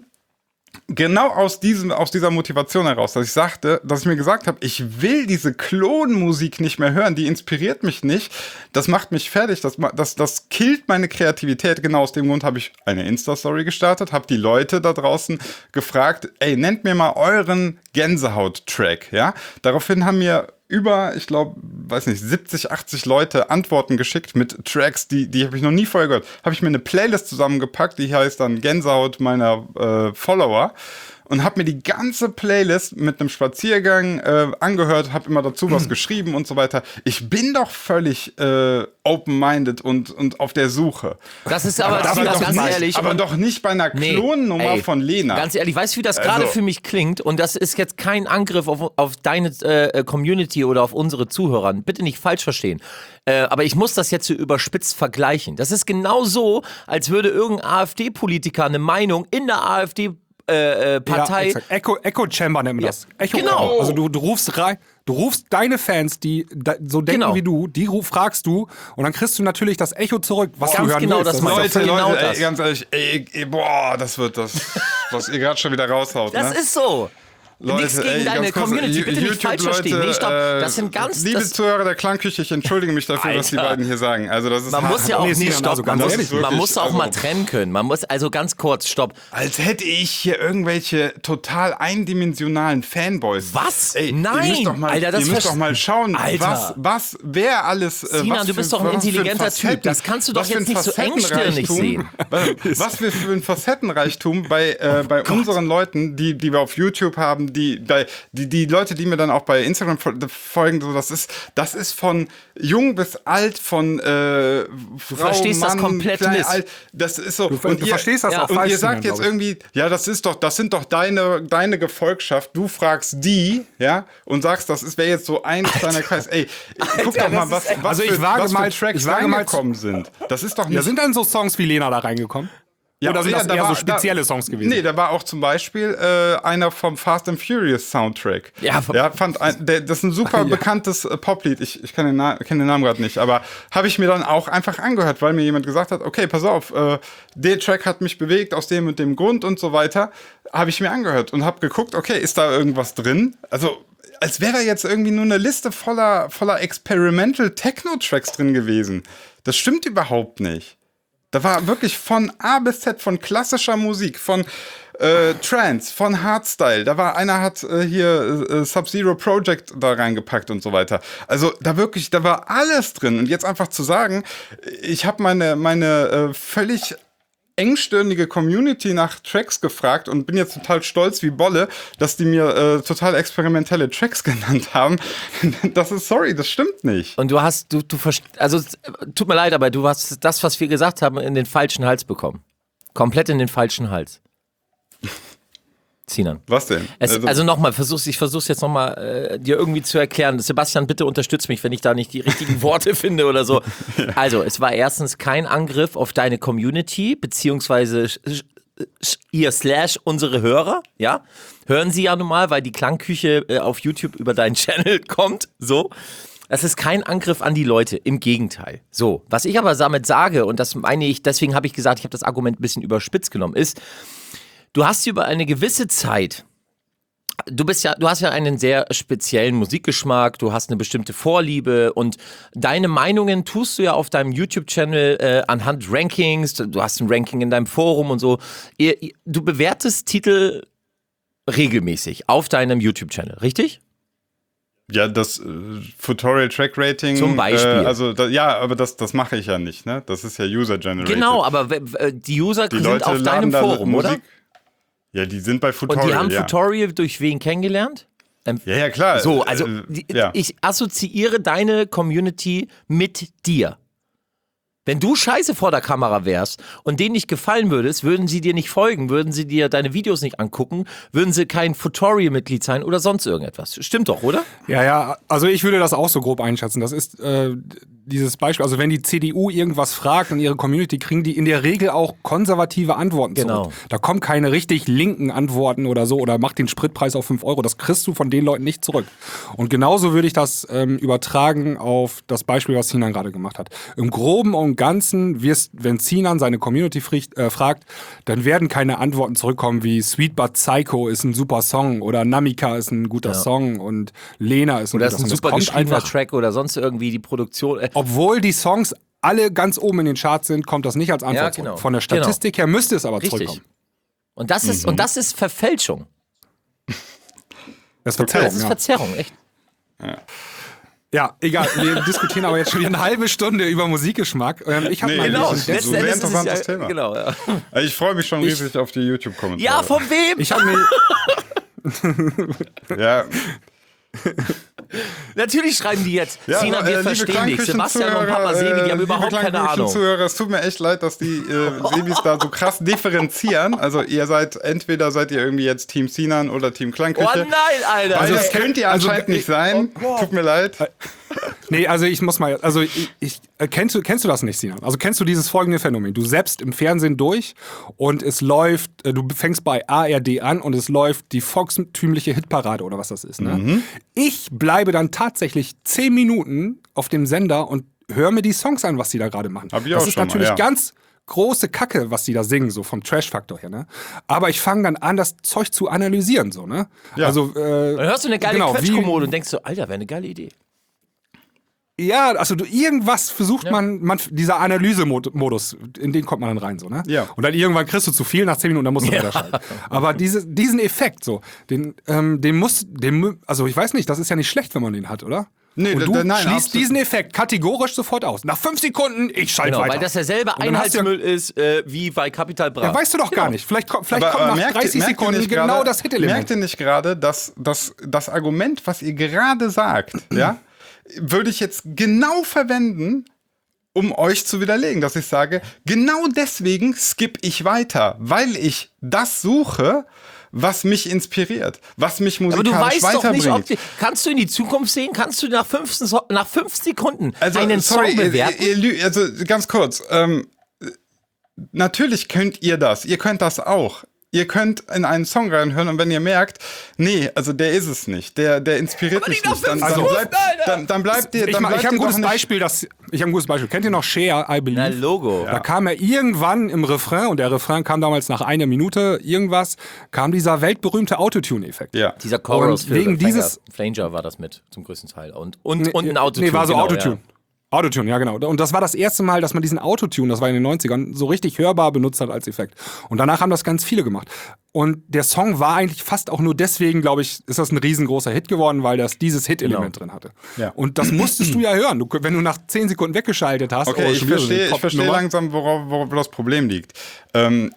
genau aus diesem, aus dieser Motivation heraus, dass ich sagte, dass ich mir gesagt habe, ich will diese Klonmusik nicht mehr hören, die inspiriert mich nicht, das macht mich fertig, das, ma- das, das killt meine Kreativität. Genau aus dem Grund habe ich eine Insta-Story gestartet, habe die Leute da draußen gefragt, ey, nennt mir mal euren Gänsehaut-Track, ja? Daraufhin haben mir über, ich glaube, weiß nicht, siebzig, achtzig Leute Antworten geschickt mit Tracks, die, die habe ich noch nie vorher gehört. Habe ich mir eine Playlist zusammengepackt, die heißt dann Gänsehaut meiner äh, Follower und habe mir die ganze Playlist mit einem Spaziergang äh, angehört, habe immer dazu was geschrieben und so weiter. Ich bin doch völlig äh, open-minded und, und auf der Suche. das ist aber, aber, Silas, doch ganz nicht, ehrlich. aber und- doch nicht bei einer Nee, Klonnummer ey, von Lena. Ganz ehrlich, weißt du, wie das gerade Also- für mich klingt? Und das ist jetzt kein Angriff auf, auf deine äh, Community oder auf unsere Zuhörer. Bitte nicht falsch verstehen. Äh, aber ich muss das jetzt so überspitzt vergleichen. Das ist genau so, als würde irgendein AfD-Politiker eine Meinung in der AfD äh, äh, Partei. Ja, Echo, Echo Chamber nennt man das. Echo, genau. Also du, du rufst rein, du rufst deine Fans, die da, so denken Genau. wie du, die ruf, fragst du und dann kriegst du natürlich das Echo zurück, was Ganz du hören genau, willst. das ist meine doch ich. Leute, genau Leute, das. ey, ganz ehrlich, ey, ey, boah, das wird das, was ihr gerade schon wieder raushaut. Das ne? ist so. Leute, Nichts gegen ey, deine ganz kurz, Community, bitte nicht YouTube, falsch verstehen. Leute, Nee, stopp, äh, das sind ganz- Liebe das- Zuhörer der Klangküche, ich entschuldige mich dafür, was die Alter. beiden hier sagen. Also das ist Man hart. muss ja auch Nee, nicht Sinan, stoppen. also ganz man, muss, ehrlich, man wirklich, muss auch also- mal trennen können. Man muss, also ganz kurz, stopp. Als hätte ich hier irgendwelche total eindimensionalen Fanboys. Was? Ey, Nein, ihr müsst doch mal, Alter, das ihr müsst verst- doch mal schauen, Alter. was, was, wer alles. Äh, Sinan, was du für- bist doch ein was für intelligenter Facetten- Typ. Das kannst du doch was für jetzt ein nicht so engstirnig Facettenreichtum- sehen. Was wir für ein Facettenreichtum bei, äh, bei unseren Leuten, die, die wir auf YouTube haben, die, bei, die, die Leute, die mir dann auch bei Instagram folgen, so, das ist, das ist von jung bis alt, von äh, Frau, verstehst das Mann, komplett klein, nicht. alt. Das ist so. Du, du verstehst das ja, auch Und falsch. ihr sagt Sinan, jetzt glaub ich. irgendwie, ja, das ist doch, das sind doch deine, deine Gefolgschaft. Du fragst die, ja, und sagst, das ist wäre jetzt so ein kleiner Kreis. Ey, guck doch mal, was, was Also ich für, wage was mal- für Tracks ich wage mal- reingekommen sind. Das ist doch nicht. Ja, sind dann so Songs wie Lena da reingekommen? Oder sind ja, das da eher war- so spezielle da, Songs gewesen? Nee, da war auch zum Beispiel äh, einer vom Fast and Furious Soundtrack. Ja, vom- ja fand ein, der, das ist ein super bekanntes äh, Poplied. Ich, ich kann den, Na kenn den Namen gerade nicht, aber habe ich mir dann auch einfach angehört, weil mir jemand gesagt hat, okay, pass auf, äh, der Track hat mich bewegt aus dem und dem Grund und so weiter. Habe ich mir angehört und habe geguckt, okay, ist da irgendwas drin? Also als wäre da jetzt irgendwie nur eine Liste voller, voller Experimental Techno-Tracks drin gewesen. Das stimmt überhaupt nicht. Da war wirklich von A bis Z, von klassischer Musik, von äh, Trance, von Hardstyle. Da war einer hat äh, hier äh, Sub-Zero Project da reingepackt und so weiter. Also da wirklich, da war alles drin. Und jetzt einfach zu sagen, ich habe meine, meine äh, völlig engstirnige Community nach Tracks gefragt und bin jetzt total stolz wie Bolle, dass die mir äh, total experimentelle Tracks genannt haben. Das ist, sorry, das stimmt nicht. Und du hast, du, du verst- also es- tut mir leid, aber du hast das, was wir gesagt haben, in den falschen Hals bekommen. Komplett in den falschen Hals. Sinan. Was denn? Es, also nochmal, versuch's, ich versuch's jetzt nochmal äh, dir irgendwie zu erklären. Sebastian, bitte unterstütz mich, wenn ich da nicht die richtigen Worte finde oder so. Also, es war erstens kein Angriff auf deine Community, beziehungsweise sch- sch- ihr slash unsere Hörer, ja? Hören sie ja nun mal, weil die Klangküche äh, auf YouTube über deinen Channel kommt, so. Das ist kein Angriff an die Leute, im Gegenteil. So, was ich aber damit sage, und das meine ich, deswegen habe ich gesagt, ich habe das Argument ein bisschen überspitzt genommen, ist, du hast über eine gewisse Zeit, du bist ja, du hast ja einen sehr speziellen Musikgeschmack, du hast eine bestimmte Vorliebe und deine Meinungen tust du ja auf deinem YouTube-Channel äh, anhand Rankings, du hast ein Ranking in deinem Forum und so. Ihr, ihr, du bewertest Titel regelmäßig auf deinem YouTube-Channel, richtig? Ja, das äh, Tutorial Track Rating. Zum Beispiel. Äh, also da, ja, aber das, das mache ich ja nicht, ne? Das ist ja User Generated. Genau, aber w- w- die User die sind Leute auf laden deinem da Forum, Musik. oder? Ja, die sind bei Tutorial. Und die haben ja. Tutorial durch wen kennengelernt? Ähm, Ja, ja, klar. So, also Äh, die, ja. ich assoziiere deine Community mit dir. Wenn du scheiße vor der Kamera wärst und denen nicht gefallen würdest, würden sie dir nicht folgen, würden sie dir deine Videos nicht angucken, würden sie kein Tutorial-Mitglied sein oder sonst irgendetwas. Stimmt doch, oder? Ja, ja, also ich würde das auch so grob einschätzen. Das ist äh, dieses Beispiel, also wenn die C D U irgendwas fragt in ihre Community, kriegen die in der Regel auch konservative Antworten Genau. zurück. Da kommen keine richtig linken Antworten oder so oder mach den Spritpreis auf fünf Euro. Das kriegst du von den Leuten nicht zurück. Und genauso würde ich das ähm, übertragen auf das Beispiel, was Sinan gerade gemacht hat. Im Groben und Ganzen, wirst, wenn Sinan seine Community fricht, äh, fragt, dann werden keine Antworten zurückkommen wie Sweet But Psycho ist ein super Song oder Namika ist ein guter Ja. Song und Lena ist ein Oder guter ist ein Song. Das super kommt geschriebener einfach- Track oder sonst irgendwie die Produktion. Äh, Obwohl die Songs alle ganz oben in den Charts sind, kommt das nicht als Antwort Ja, zurück. genau. Von der Statistik her müsste es aber Richtig. zurückkommen. Und das ist, Mhm. und das ist Verfälschung. Das ist Verzerrung, Das ist ja. Verzerrung, echt. Ja, egal. Wir diskutieren aber jetzt schon wieder eine halbe Stunde über Musikgeschmack. Ähm, ich habe Nee, mal genau. ein bisschen- Letzten Endes ist es interessantes Thema. Genau, ja. Also ich freue mich schon riesig auf die YouTube-Kommentare. ja, von wem? Ich habe mir Ja, Natürlich schreiben die jetzt. ja, Sinan, äh, wir liebe verstehen dich. Sebastian und Papa Klangküchenzuhörer, Sebi, die haben äh, überhaupt liebe keine Ahnung. Klangküchenzuhörer, es tut mir echt leid, dass die äh, Sebis da so krass differenzieren. Also ihr seid, entweder seid ihr irgendwie jetzt Team Sinan oder Team Klangküche. Oh nein, Alter. Also das Also, könnt ihr also, anscheinend nicht ich- sein. Tut mir leid. Nee, also ich muss mal, also ich, ich äh, kennst du kennst du das nicht, Sinan? Also kennst du dieses folgende Phänomen? Du zappst im Fernsehen durch und es läuft, äh, du fängst bei A R D an und es läuft die volkstümliche Hitparade oder was das ist. Ne? Mhm. Ich bleibe dann tatsächlich zehn Minuten auf dem Sender und höre mir die Songs an, was die da gerade machen. Hab ich das auch ist schon mal, natürlich ja. ganz große Kacke, was die da singen, so vom Trash-Faktor her, ne? Aber ich fange dann an, das Zeug zu analysieren, so, ne? Ja. Also, äh, Dann hörst du eine geile genau, wie- Quetschkommode und denkst so, Alter, wäre eine geile Idee. Ja, also du, irgendwas versucht man, man, dieser Analysemodus, in den kommt man dann rein, so, ne? Ja. Und dann irgendwann kriegst du zu viel, nach zehn Minuten, dann musst du Ja. wieder schalten. Aber diese, diesen Effekt, so, den, ähm, den muss, den, also ich weiß nicht, das ist ja nicht schlecht, wenn man den hat, oder? Nee, Und da- du da- nein, schließt absolut. diesen Effekt kategorisch sofort aus. Nach fünf Sekunden, ich schalte Genau, weiter. weil das derselbe Und dann hast du ja- Einheitsmüll ist äh, wie bei Capital Bra. Ja, weißt du doch gar nicht. Vielleicht, kommt- vielleicht kommt nach merkt ihr- dreißig merkt ihr Sekunden nicht genau gerade- das Hit-Element. Merkt ihr nicht gerade, dass, dass das Argument, was ihr gerade sagt, ja, würde ich jetzt genau verwenden, um euch zu widerlegen, dass ich sage, genau deswegen skippe ich weiter, weil ich das suche, was mich inspiriert, was mich Aber musikalisch du weißt doch weiterbringt. nicht, ob die, kannst du in die Zukunft sehen? Kannst du nach fünf, nach fünf Sekunden Also, einen sorry, Song bewerten? Ihr, ihr, lü- also ganz kurz, ähm, natürlich könnt ihr das, ihr könnt das auch. Ihr könnt in einen Song reinhören und wenn ihr merkt, nee, also der ist es nicht, der, der inspiriert Aber mich die nach nicht, dann, fünf dann, Sekunden, bleibt, Alter! dann, dann bleibt ihr, Ich, dann ma- bleibt ich habe ihr ein doch gutes nicht. Beispiel, das, ich habe ein gutes Beispiel. Kennt ihr noch Share, I Believe? Na, Logo. Da kam er irgendwann im Refrain, und der Refrain kam damals nach einer Minute irgendwas, kam dieser weltberühmte Autotune-Effekt. Ja. Dieser Chorus Und wegen für dieses- Flanger war das mit, zum größten Teil. Und, und, und ein Autotune. Nee, war so genau, Autotune. Ja. Autotune, ja genau. Und das war das erste Mal, dass man diesen Autotune, das war in den neunzigern, so richtig hörbar benutzt hat als Effekt. Und danach haben das ganz viele gemacht. Und der Song war eigentlich fast auch nur deswegen, glaube ich, ist das ein riesengroßer Hit geworden, weil das dieses Hit-Element Genau. drin hatte. Ja. Und das musstest du ja hören. Du, wenn du nach zehn Sekunden weggeschaltet hast, Okay, oh, ich schon wieder so eine verstehe, ich verstehe Top-Nummer. langsam, worauf, worauf das Problem liegt. Ähm,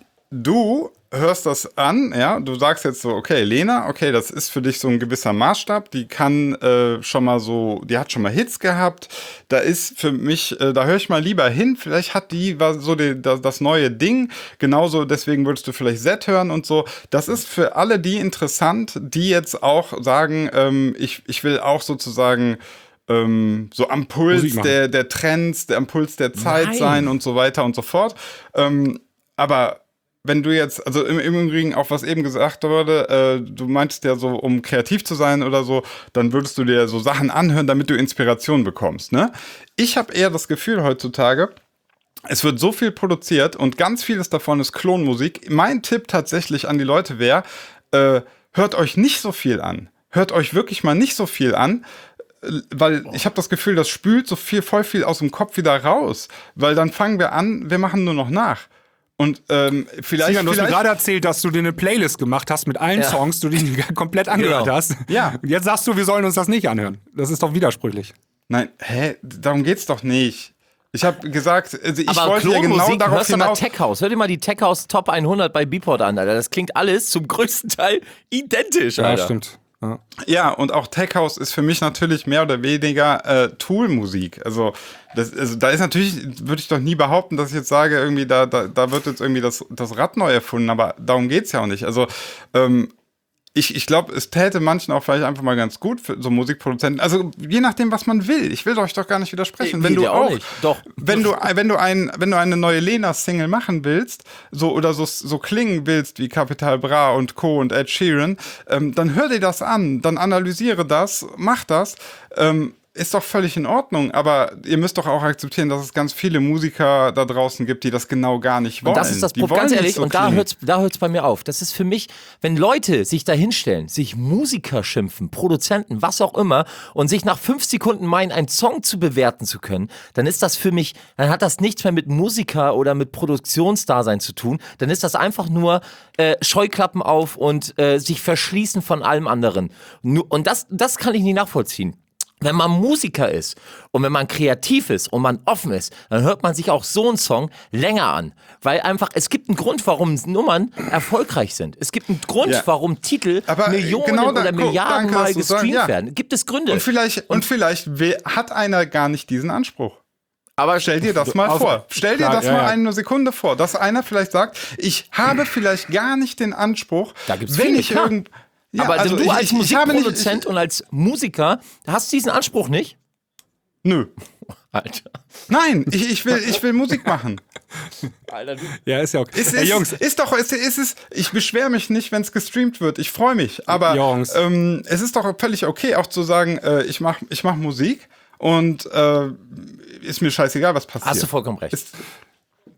du hörst das an, ja, du sagst jetzt so, okay, Lena, okay, das ist für dich so ein gewisser Maßstab, die kann äh, schon mal so, die hat schon mal Hits gehabt, da ist für mich, äh, da höre ich mal lieber hin, vielleicht hat die war so die, das, das neue Ding, genauso deswegen würdest du vielleicht Z hören und so. Das ist für alle die interessant, die jetzt auch sagen, ähm, ich, ich will auch sozusagen ähm, so am Puls Musik machen. der, der Trends, der am Puls der Zeit Nein. sein und so weiter und so fort. Ähm, aber wenn du jetzt, also im, im Übrigen auch was eben gesagt wurde, äh, du meintest ja so, um kreativ zu sein oder so, dann würdest du dir so Sachen anhören, damit du Inspiration bekommst, ne? Ich habe eher das Gefühl heutzutage, es wird so viel produziert und ganz vieles davon ist Klonmusik. Mein Tipp tatsächlich an die Leute wäre, äh, hört euch nicht so viel an. Hört euch wirklich mal nicht so viel an, äh, weil ich habe das Gefühl, das spült so viel, voll viel aus dem Kopf wieder raus. Weil dann fangen wir an, wir machen nur noch nach. Und ähm, vielleicht, Sigan, du hast mir vielleicht gerade erzählt, dass du dir eine Playlist gemacht hast mit allen Ja. Songs, du die komplett angehört Genau. hast. Ja. Und jetzt sagst du, wir sollen uns das nicht anhören. Das ist doch widersprüchlich. Nein, hä, darum geht's doch nicht. Ich habe gesagt, also ich Aber wollte ja genau Klonmusik, darauf hörst du mal hinaus. Tech House. Hör dir mal die Tech House Top hundert bei Beatport an, Alter. Das klingt alles zum größten Teil identisch, Alter. Ja, stimmt. Ja. Ja, und auch Tech House ist für mich natürlich mehr oder weniger äh, Tool-Musik. Also, das, also da ist natürlich, würde ich doch nie behaupten, dass ich jetzt sage, irgendwie, da, da, da wird jetzt irgendwie das, das Rad neu erfunden, aber darum geht's ja auch nicht. Also, ähm, ich, ich glaube, es täte manchen auch vielleicht einfach mal ganz gut für so Musikproduzenten. Also je nachdem, was man will. Ich will euch doch gar nicht widersprechen. Nee, wenn du dir auch auch, nicht. Doch. wenn du, wenn du ein, wenn du eine neue Lena-Single machen willst, so oder so, so klingen willst wie Capital Bra und Co. und Ed Sheeran, ähm, dann hör dir das an, dann analysiere das, mach das. Ähm, ist doch völlig in Ordnung, aber ihr müsst doch auch akzeptieren, dass es ganz viele Musiker da draußen gibt, die das genau gar nicht wollen. Und das ist das Die Problem, ganz wollen nicht ehrlich, so und da klingen. hört's, da hört's bei mir auf. Das ist für mich, wenn Leute sich da hinstellen, sich Musiker schimpfen, Produzenten, was auch immer, und sich nach fünf Sekunden meinen, einen Song zu bewerten zu können, dann ist das für mich, dann hat das nichts mehr mit Musiker oder mit Produktionsdasein zu tun. Dann ist das einfach nur äh, Scheuklappen auf und äh, sich verschließen von allem anderen. Nu- Und das, das kann ich nicht nachvollziehen. Wenn man Musiker ist und wenn man kreativ ist und man offen ist, dann hört man sich auch so einen Song länger an. Weil einfach, es gibt einen Grund, warum Nummern erfolgreich sind. Es gibt einen Grund, Ja. warum Titel Aber, äh, Millionen genau da- oder guck, Milliarden danke, Mal dass du gestreamt sagst, ja. werden. Gibt es Gründe. Und vielleicht, und vielleicht we- hat einer gar nicht diesen Anspruch. Aber Stell dir das mal Auf- vor. Stell dir Klar, das ja, mal ja. eine Sekunde vor, dass einer vielleicht sagt, ich habe vielleicht gar nicht den Anspruch, Da gibt's wenn viele, ich klar. irgend ja, aber also du ich, als ich, ich habe nicht, Musikproduzent und als Musiker hast diesen Anspruch nicht? ich, nö. Alter. Nein, ich, ich will, ich will Musik machen. Alter, du. Ja, ist ja okay. Ist, Hey, ist, Jungs, ist doch, ist, ist, ist, ich beschwere mich nicht, wenn es gestreamt wird. Ich freue mich. Aber Jungs. ähm, es ist doch völlig okay, auch zu sagen, äh, ich mache ich mach Musik und äh, ist mir scheißegal, was passiert. Hast du vollkommen recht. Ist,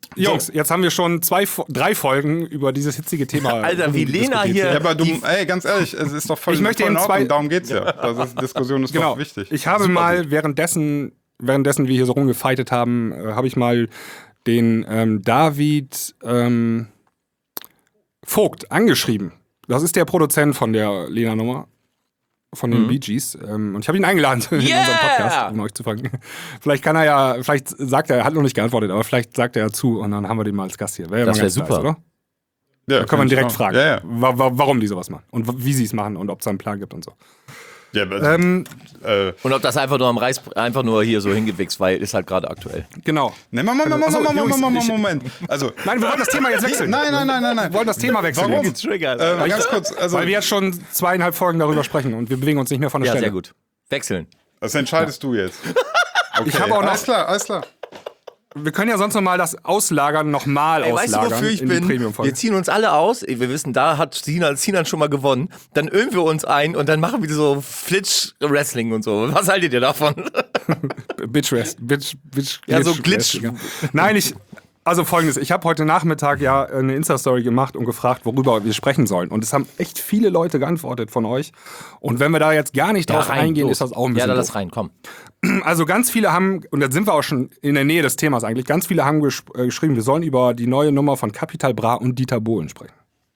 Jungs, jetzt haben wir schon zwei, drei Folgen über dieses hitzige Thema. Alter, wie Lena diskutiert. hier- Ja, aber du, Die- ey, ganz ehrlich, es ist doch voll, Ich möchte voll in eben zwei- Ordnung, darum geht's ja. Das ist, Diskussion ist Genau. doch wichtig. Ich habe Super mal währenddessen, währenddessen wir hier so rumgefightet haben, äh, habe ich mal den ähm, David ähm, Vogt angeschrieben. Das ist der Produzent von der Lena-Nummer, von den Bee Gees. Ähm, und ich habe ihn eingeladen in Yeah! unserem Podcast, um euch zu fragen. Vielleicht kann er ja, vielleicht sagt er, er hat noch nicht geantwortet, aber vielleicht sagt er ja zu und dann haben wir den mal als Gast hier. Wär ja Das mal wär ganz super. nice, oder? Ja, Da können wir ihn direkt ich fragen, Ja, ja. wa wa warum die sowas machen und w- wie sie es machen und ob es da einen Plan gibt und so. ja aber, Ähm, äh, Und ob das einfach nur am Reis, einfach nur hier so hingewichst, weil ist halt gerade aktuell. genau. ne, Moment, Moment, Achso, Moment, Jungs, Moment, ich- Moment. Also, Nein, wir wollen das Thema jetzt wechseln. nein, nein, nein, nein, nein. Wir wollen das Thema wechseln. Warum? Jetzt. Triggert. Äh, ganz kurz, also, Weil wir jetzt schon zweieinhalb Folgen darüber sprechen und wir bewegen uns nicht mehr von der Ja, Stelle. sehr gut. Wechseln. das entscheidest du jetzt. Okay. Ich habe auch noch- Alles klar, alles klar. Wir können ja sonst noch mal das Auslagern nochmal Ey, weißt du, auslagern wofür ich in die bin? Premium-Folge. Wir ziehen uns alle aus. Wir wissen, da hat Sinan, Sinan schon mal gewonnen. Dann ölen wir uns ein und dann machen wir so Flitsch-Wrestling und so. Was haltet ihr davon? Bitch Rest, Bitch, Bitch, Ja, so Glitch. Glitch. Nein, ich, also folgendes, ich habe heute Nachmittag ja eine Insta-Story gemacht und gefragt, worüber wir sprechen sollen. Und es haben echt viele Leute geantwortet von euch. Und wenn wir da jetzt gar nicht drauf rein, eingehen, los. ist das auch ein Ja, bisschen da doof. lass rein, komm. Also ganz viele haben, und da sind wir auch schon in der Nähe des Themas eigentlich, ganz viele haben gesch äh, geschrieben, wir sollen über die neue Nummer von Capital Bra und Dieter Bohlen sprechen.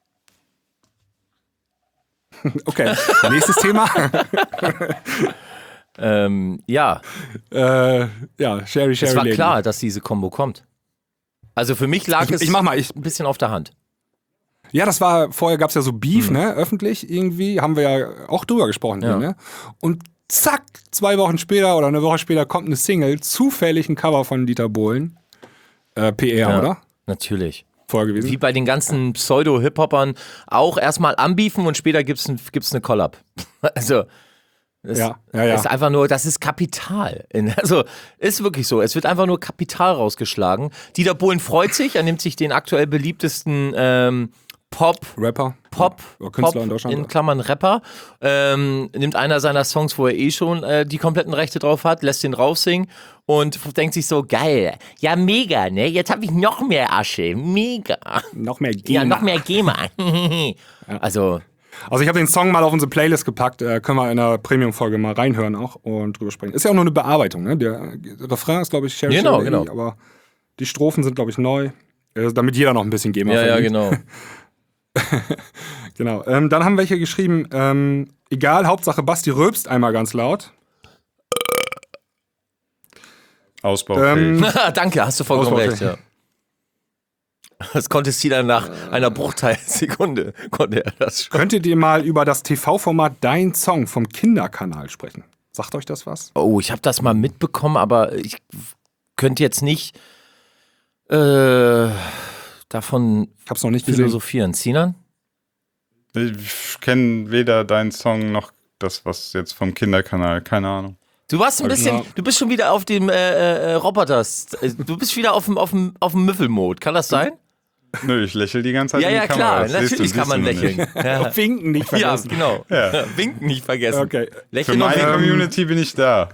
Okay, nächstes Thema. Ähm, ja, äh, ja, Sherry, Sherry es war Lady. klar, dass diese Kombo kommt. Also für mich lag Ich, es ich mach mal, ich, ein bisschen auf der Hand. ja, das war, vorher gab es ja so Beef, ne, öffentlich irgendwie, haben wir ja auch drüber gesprochen Ja. hier, ne? Und zack, zwei Wochen später oder eine Woche später kommt eine Single, zufällig ein Cover von Dieter Bohlen. Äh, P R, Ja, oder? Natürlich. Vorher gewesen. Wie bei den ganzen Pseudo-Hip-Hopern auch erstmal anbiefen und später gibt's ein, gibt's eine Collab. Also, das Ja, ja, ja. ist einfach nur, das ist Kapital. In- Also, ist wirklich so. Es wird einfach nur Kapital rausgeschlagen. Dieter Bohlen freut sich, er nimmt sich den aktuell beliebtesten ähm, Pop, Rapper. Pop, Oder Künstler Pop in Deutschland. in Klammern Rapper, ähm, nimmt einer seiner Songs, wo er eh schon äh, die kompletten Rechte drauf hat, lässt den raufsingen und denkt sich so, geil, ja mega, ne, jetzt habe ich noch mehr Asche, mega. Noch mehr GEMA. Ja, noch mehr GEMA. Also, Also ich habe den Song mal auf unsere Playlist gepackt, äh, können wir in der Premium-Folge mal reinhören auch und drüber sprechen. Ist ja auch nur eine Bearbeitung, ne? Der Refrain ist, glaube ich, Sherry Genau, Sherry Lady, genau. aber die Strophen sind, glaube ich, neu, äh, damit jeder noch ein bisschen GEMA ja, ja, verdient. genau. Genau. Ähm, dann haben welche geschrieben, ähm, egal, Hauptsache Basti rülpst einmal ganz laut. Ausbaufähig. Ähm, Danke, hast du vollkommen Ausbaufähig. recht, ja. Das konnte Sinan nach einer Bruchteilsekunde, konnte er das schon. Könntet ihr mal über das T V-Format Dein Song vom Kinderkanal sprechen? Sagt euch das was? Oh, ich habe das mal mitbekommen, aber ich könnte jetzt nicht äh, davon Ich habe es noch nicht gesehen. philosophieren. Sinan? Ich kenne weder deinen Song noch das, was jetzt vom Kinderkanal, keine Ahnung. Du warst ein bisschen, Ja. du bist schon wieder auf dem äh, äh, Roboters, äh, du bist wieder auf dem, auf dem, auf dem Müffelmode, kann das sein? Nö, ich lächle die ganze Zeit Ja, in die ja, Kamera. klar, Das siehst natürlich du, kann man siehst du noch lächeln. Ja, Winken nicht ja vergessen. genau. Ja. Winken nicht vergessen. Okay. Für Lächeln und meine winken. Community bin ich da.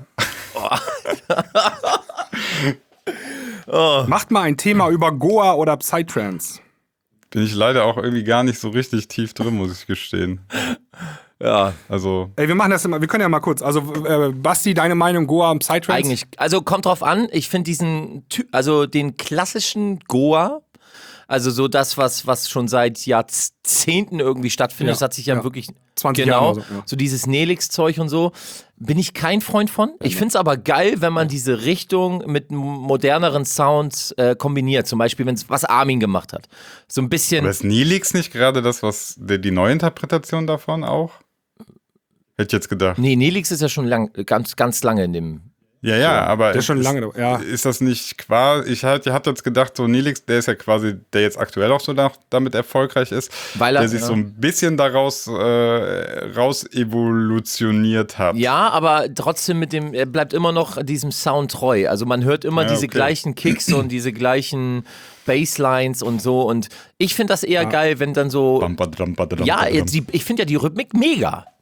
Macht mal ein Thema über Goa oder Psytrance. Bin ich leider auch irgendwie gar nicht so richtig tief drin, muss ich gestehen. Ja, Also, Ey, wir machen das immer, wir können ja mal kurz. Also, äh, Basti, deine Meinung, Goa und Psytrance? eigentlich, also kommt drauf an, ich finde diesen, Ty- also den klassischen Goa, also so das, was, was schon seit Jahrzehnten irgendwie stattfindet, Ja, das hat sich ja, ja. wirklich, zwanzig genau, Jahre oder so, ja. so dieses Nelix-Zeug und so, bin ich kein Freund von. Ich finde es aber geil, wenn man diese Richtung mit m- moderneren Sounds äh, kombiniert, zum Beispiel, wenn es, was Armin gemacht hat. So ein bisschen, aber ist Nilix nicht gerade das, was die, die Neuinterpretation davon auch? Hätte ich jetzt gedacht. nee, Nelix ist ja schon lang, ganz, ganz lange in dem, Ja, ja, aber Der ist schon ist, lange da. Ja. ist das nicht quasi, ich hatte hab jetzt gedacht, so Nilix, der ist ja quasi, der jetzt aktuell auch so nach, damit erfolgreich ist, Weil er- der sich ja. so ein bisschen daraus äh, raus evolutioniert hat. ja, aber trotzdem mit dem, er bleibt immer noch diesem Sound treu. Also man hört immer Ja, diese okay. gleichen Kicks und diese gleichen Basslines und so. Und ich finde das eher geil, wenn dann so. Bam, badam, badam, Ja, badam. jetzt die, ich finde ja die Rhythmik mega.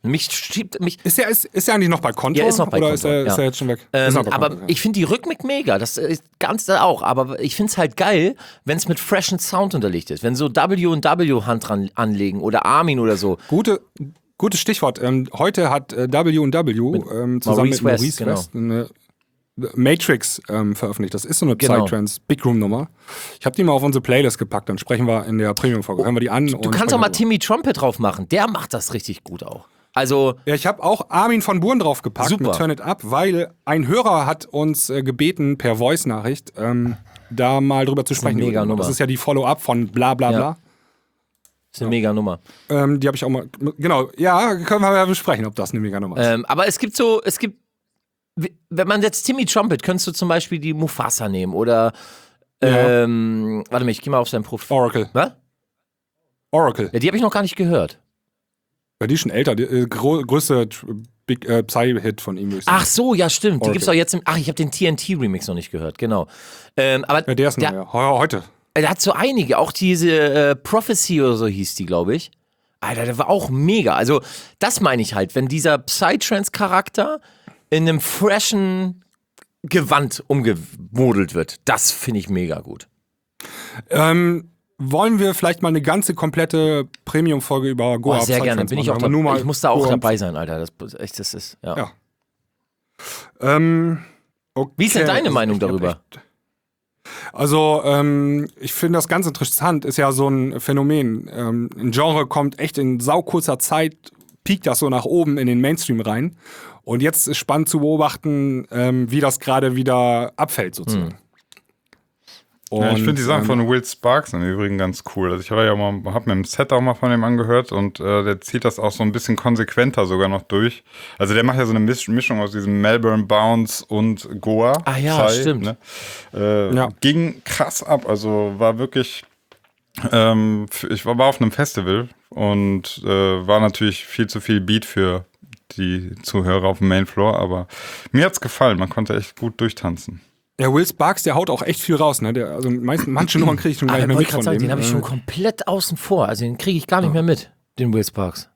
Mich schiebt mich. Ist er ist, ist er eigentlich noch bei Konto? Ja, ist noch bei oder Konto, ist, er, ja. ist er jetzt schon weg? Ähm, Ist noch bei aber Konto, ja. ich finde die Rhythmik mega, das ist ganz da auch, aber ich finde es halt geil, wenn es mit freshen Sound unterlegt ist. Wenn so W und W Hand dran anlegen oder Armin oder so. Gute, gutes Stichwort. Ähm, heute hat äh, W und W ähm, zusammen Maurice mit West, Maurice genau. West eine Matrix ähm, veröffentlicht. Das ist so eine Genau. Psytrance Big Room Nummer. Ich habe die mal auf unsere Playlist gepackt, dann sprechen wir in der Premium-Folge. Hören wir die an. Du kannst auch mal Timmy Trumpet drauf machen, der macht das richtig gut auch. Also, Ja, ich habe auch Armin von Buuren draufgepackt Super. mit Turn It Up, weil ein Hörer hat uns äh, gebeten per Voice-Nachricht, ähm, da mal drüber zu sprechen. mega Das Nummer. ist ja die Follow-up von bla bla Ja. bla. ist eine mega Nummer. Ähm, die habe ich auch mal. Genau, ja, können wir ja besprechen, ob das eine mega Nummer ist. Ähm, aber es gibt so, es gibt, wenn man jetzt Timmy Trumpet, könntest du zum Beispiel die Mufasa nehmen oder, Ja. ähm, warte mal, ich geh mal auf sein Profil. Oracle. Was? Oracle. Ja, die habe ich noch gar nicht gehört. Ja, die ist schon älter. Die, äh, gro größte tr- Big äh, Psy-Hit von ihm. würde ich sagen. Ach so, ja, stimmt. Die Oracle. gibt's auch jetzt im, ach, ich habe den T N T-Remix noch nicht gehört, genau. Ähm, aber Ja, der ist neu, der, ja. Heu- Heute. der hat so einige, auch diese äh, Prophecy oder so hieß die, glaube ich. Alter, der war auch mega. Also, das meine ich halt, wenn dieser Psytrance-Charakter in einem freshen Gewand umgemodelt wird, das finde ich mega gut. Ähm, wollen wir vielleicht mal eine ganze komplette Premium-Folge über Goa Oh, sehr gerne, Psytrance bin ich machen? auch Aber dabei. nur mal Ich muss da auch Goa- dabei sein, Alter. Das, echt, das ist, ja. Ja. Ähm, okay. Wie ist denn deine Also, Meinung ich hab darüber? echt- Also, ähm, ich finde das ganz interessant, ist ja so ein Phänomen. Ähm, ein Genre kommt echt in saukurzer Zeit, piekt das so nach oben in den Mainstream rein. Und jetzt ist spannend zu beobachten, ähm, wie das gerade wieder abfällt, sozusagen. Und, Ja, ich finde die Sachen ähm, von Will Sparks im Übrigen ganz cool. Also ich habe ja mal, hab mir im Set auch mal von dem angehört und äh, der zieht das auch so ein bisschen konsequenter sogar noch durch. Also der macht ja so eine Misch Mischung aus diesem Melbourne Bounce und Goa. Ah ja, Psy, stimmt. Ne? Äh, Ja. Ging krass ab, also war wirklich, ähm, f- ich war, war auf einem Festival und äh, war natürlich viel zu viel Beat für die Zuhörer auf dem Mainfloor, aber mir hat's gefallen, man konnte echt gut durchtanzen. Ja, Will Sparks, der haut auch echt viel raus. Ne? Der, also meisten, manche Nummern kriege ich schon gar Aber nicht mehr wollte mit ich von gerade sagen, dem. den habe ich schon Äh, komplett außen vor. Also den kriege ich gar nicht mehr mit, den Will Sparks.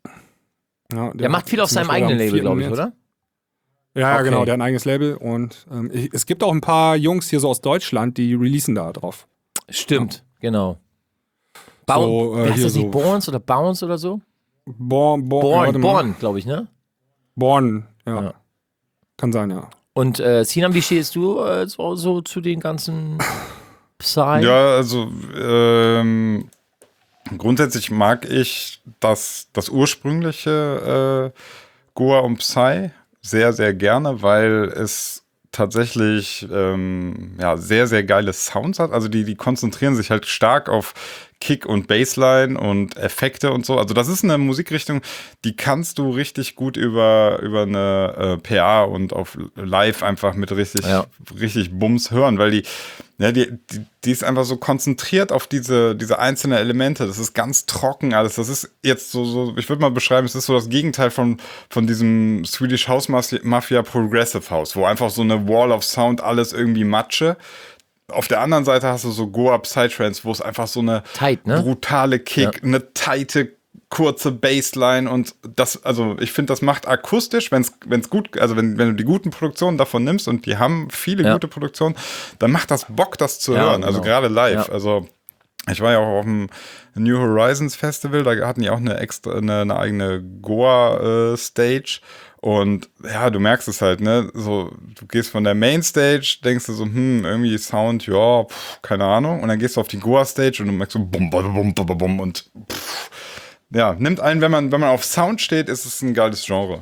ja, Der macht viel auf zum seinem Beispiel eigenen am Label, glaube ich, vierten oder? Ja, ja, Okay. genau, der hat ein eigenes Label und ähm, ich, es gibt auch ein paar Jungs hier so aus Deutschland, die releasen da drauf. Stimmt, genau. Bau So, äh, Wie heißt hier das nicht? so- Bourns oder Bounce oder so? Born, Born, warte Born, mal. Born, glaube ich, ne? Born, ja. Ja. Kann sein, ja. Und äh, Sinan, wie stehst du äh, so, so zu den ganzen Psy? Ja, also ähm, grundsätzlich mag ich das, das ursprüngliche äh, Goa und Psy sehr, sehr gerne, weil es tatsächlich ähm, ja, sehr, sehr geile Sounds hat. Also die, die konzentrieren sich halt stark auf Kick und Bassline und Effekte und so. Also das ist eine Musikrichtung, die kannst du richtig gut über, über eine äh, P A und auf Live einfach mit richtig, Ja. richtig Bums hören, weil die, ja, die, die, die ist einfach so konzentriert auf diese, diese einzelnen Elemente. Das ist ganz trocken alles. Das ist jetzt so, so ich würde mal beschreiben, es ist so das Gegenteil von, von diesem Swedish House Mafia Progressive House, wo einfach so eine Wall of Sound alles irgendwie Matsche. Auf der anderen Seite hast du so Goa Psytrance, wo es einfach so eine Tight, ne? brutale Kick, Ja. eine tighte, kurze Bassline und das, also ich finde, das macht akustisch, wenn es gut, also wenn, wenn du die guten Produktionen davon nimmst und die haben viele Ja. gute Produktionen, dann macht das Bock, das zu Ja, hören, also genau. gerade live. Ja. Also ich war ja auch auf dem New Horizons Festival, da hatten die auch eine extra, eine, eine eigene Goa-Stage. Und ja, du merkst es halt, ne? So, du gehst von der Mainstage, denkst du so, hm, irgendwie Sound, ja, pff, keine Ahnung. Und dann gehst du auf die Goa-Stage und du merkst so, bum, bum, bum, bum, bum und pff. Ja, nimmt einen, wenn man, wenn man auf Sound steht, ist es ein geiles Genre.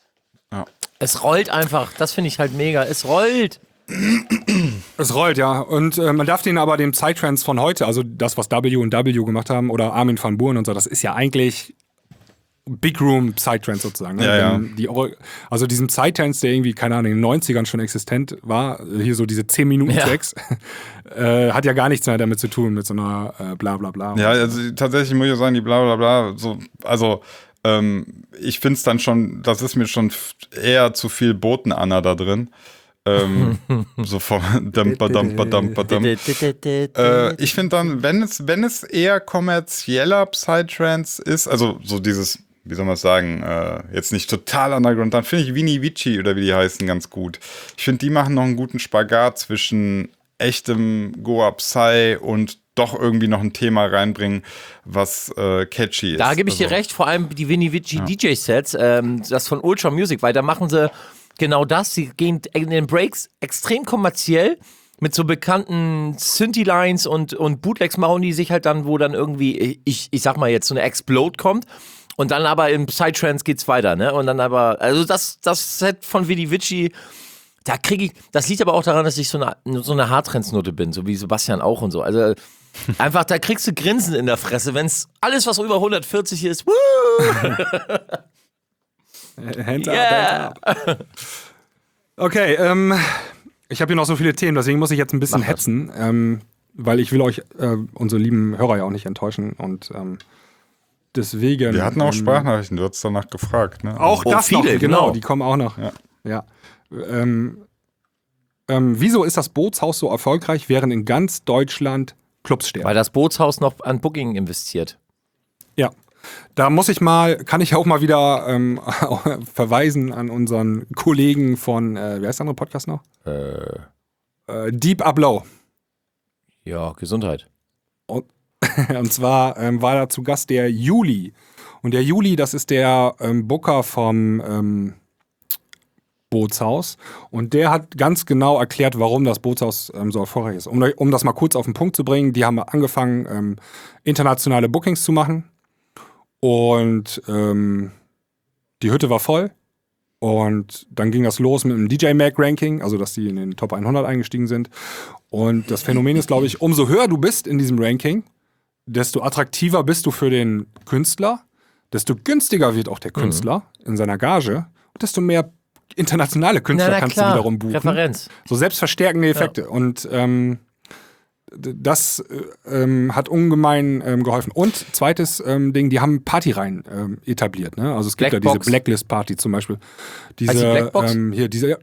Es rollt einfach, das finde ich halt mega. Es rollt. Es rollt, ja. Und äh, man darf den aber dem Psytrance von heute, also das, was W und W gemacht haben, oder Armin van Buuren und so, das ist ja eigentlich Big Room Psytrance sozusagen. Ne? Ja, ja. Wenn Die, also diesen Psytrance, der irgendwie, keine Ahnung, in den neunzigern schon existent war, hier so diese zehn Minuten Tracks, äh, hat ja gar nichts mehr damit zu tun, mit so einer äh, bla bla bla. Ja, also tatsächlich muss ich auch sagen, die bla bla bla, so, also ähm, ich finde es dann schon, das ist mir schon f- eher zu viel Boten-Anna da drin. ähm, so vom Damper, Damper, Damper, Damper. Äh, ich finde dann, wenn es, wenn es eher kommerzieller Psytrance ist, also so dieses wie soll man es sagen, äh, jetzt nicht total underground, dann finde ich Vini Vici oder wie die heißen ganz gut. Ich finde, die machen noch einen guten Spagat zwischen echtem Goa Psy und doch irgendwie noch ein Thema reinbringen, was äh, catchy ist. Da gebe ich also, dir recht, vor allem die Vini Vici ja. D J-Sets, ähm, das von Ultra Music, weil da machen sie genau das, sie gehen in den Breaks extrem kommerziell, mit so bekannten Synthi-Lines und, und Bootlegs machen die sich halt dann, wo dann irgendwie, ich, ich sag mal jetzt, so eine Explode kommt und dann aber im Psytrance geht's weiter, ne? Und dann aber, also das, das Set von Vini Vici, da kriege ich, das liegt aber auch daran, dass ich so eine, so eine Hardtrance-Note bin, so wie Sebastian auch und so. Also einfach, da kriegst du Grinsen in der Fresse, wenn es alles, was über hundertvierzig ist, woo! Hands up, yeah. hands up. Okay, ähm, ich habe hier noch so viele Themen, deswegen muss ich jetzt ein bisschen Mach hetzen, ähm, weil ich will euch, äh, unsere lieben Hörer ja auch nicht enttäuschen und ähm, deswegen... Wir hatten auch ähm, Sprachnachrichten, du hast danach gefragt, ne? Auch oh, das viele, noch, genau, genau, die kommen auch noch. Ja. ja. Ähm, ähm, wieso ist das Bootshaus so erfolgreich, während in ganz Deutschland Clubs sterben? Weil das Bootshaus noch an Booking investiert. Ja, da muss ich mal, kann ich auch mal wieder ähm, verweisen an unseren Kollegen von, äh, wer ist der andere Podcast noch? Äh, äh, Deep Up Low. Ja, Gesundheit. Und, und zwar ähm, war da zu Gast der Juli. Und der Juli, das ist der ähm, Booker vom ähm, Bootshaus. Und der hat ganz genau erklärt, warum das Bootshaus ähm, so erfolgreich ist. Um, um das mal kurz auf den Punkt zu bringen, die haben angefangen, ähm, internationale Bookings zu machen. Und ähm, die Hütte war voll. Und dann ging das los mit dem D J Mag Ranking, also dass die in den Top hundert eingestiegen sind. Und das Phänomen ist, glaube ich, umso höher du bist in diesem Ranking, desto attraktiver bist du für den Künstler, desto günstiger wird auch der Künstler mhm. in seiner Gage und desto mehr internationale Künstler na, na, kannst klar. du wiederum buchen. Referenz. So selbstverstärkende Effekte. Ja. Und ähm, das ähm, hat ungemein ähm, geholfen. Und zweites ähm, Ding, die haben Partyreihen ähm, etabliert. Ne? Also es gibt Blackbox. ja diese Blacklist-Party zum Beispiel. Diese, heißt die Blackbox? Ähm, hier, diese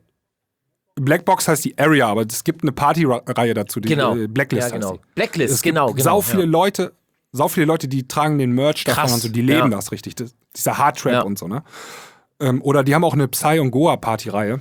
Blackbox heißt die Area, aber es gibt eine Partyreihe dazu, die genau. Blacklist ja, genau. heißt die. Blacklist, es gibt genau. genau sau viele ja. Leute, sau viele Leute, die tragen den Merch Krass. davon und so, die leben ja. das richtig. Das, dieser Hardtrap ja. und so, ne? Ähm, oder die haben auch eine Psy- und Goa-Party-Reihe.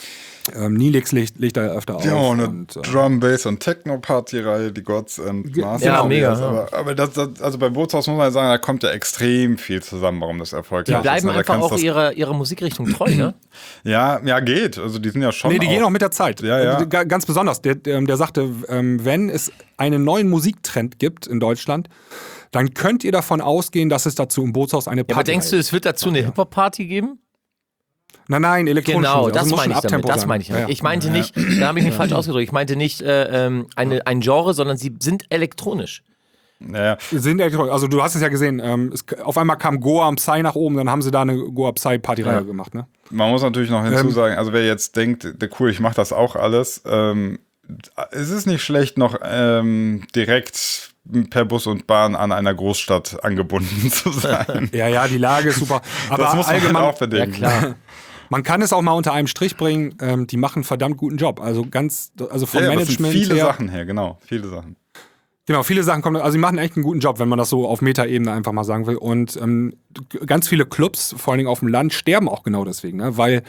Ähm, Nilix legt, legt da öfter auf. Die haben auch eine und, äh, Drum, Bass und Techno-Party-Reihe, die Gods and Masters. Ja, mega. Ist. Aber, aber das, das, also bei Bootshaus muss man sagen, da kommt ja extrem viel zusammen, warum das erfolgreich ist. Die bleiben ist. einfach auch ihrer ihre Musikrichtung treu, ne? Ja, ja, geht. Also die sind ja schon Nee, die auch gehen auch mit der Zeit. Ja, ja. G- Ganz besonders. Der, der, der sagte, ähm, wenn es einen neuen Musiktrend gibt in Deutschland, dann könnt ihr davon ausgehen, dass es dazu im Bootshaus eine Party ja, aber denkst du, es wird dazu eine Hip-Hop-Party geben? Nein, nein, elektronisch. Genau, Musik. Also das meine ich damit. Das sein. meine ich. Ja, ja. Ich meinte nicht, da habe ich mich falsch ausgedrückt. Ich meinte nicht äh, ähm, eine, ein Genre, sondern sie sind elektronisch. Ja. Sind elektronisch. Also du hast es ja gesehen. Ähm, es, auf einmal kam Goa Psy nach oben, dann haben sie da eine Goa Psy Partyreihe ja. gemacht. Ne? Man muss natürlich noch hinzusagen, also wer jetzt denkt, cool, ich mache das auch alles, ähm, es ist nicht schlecht, noch ähm, direkt per Bus und Bahn an einer Großstadt angebunden zu sein. Ja, ja, die Lage ist super. Aber das muss man allgemein auch bedenken. Ja, klar. Man kann es auch mal unter einem Strich bringen, ähm, die machen einen verdammt guten Job. Also ganz, also vom ja, Management das sind viele her. Sachen her, genau, viele Sachen. Genau, viele Sachen kommen, also die machen echt einen guten Job, wenn man das so auf Meta-Ebene einfach mal sagen will. Und ähm, ganz viele Clubs, vor allen Dingen auf dem Land, sterben auch genau deswegen, ne? Weil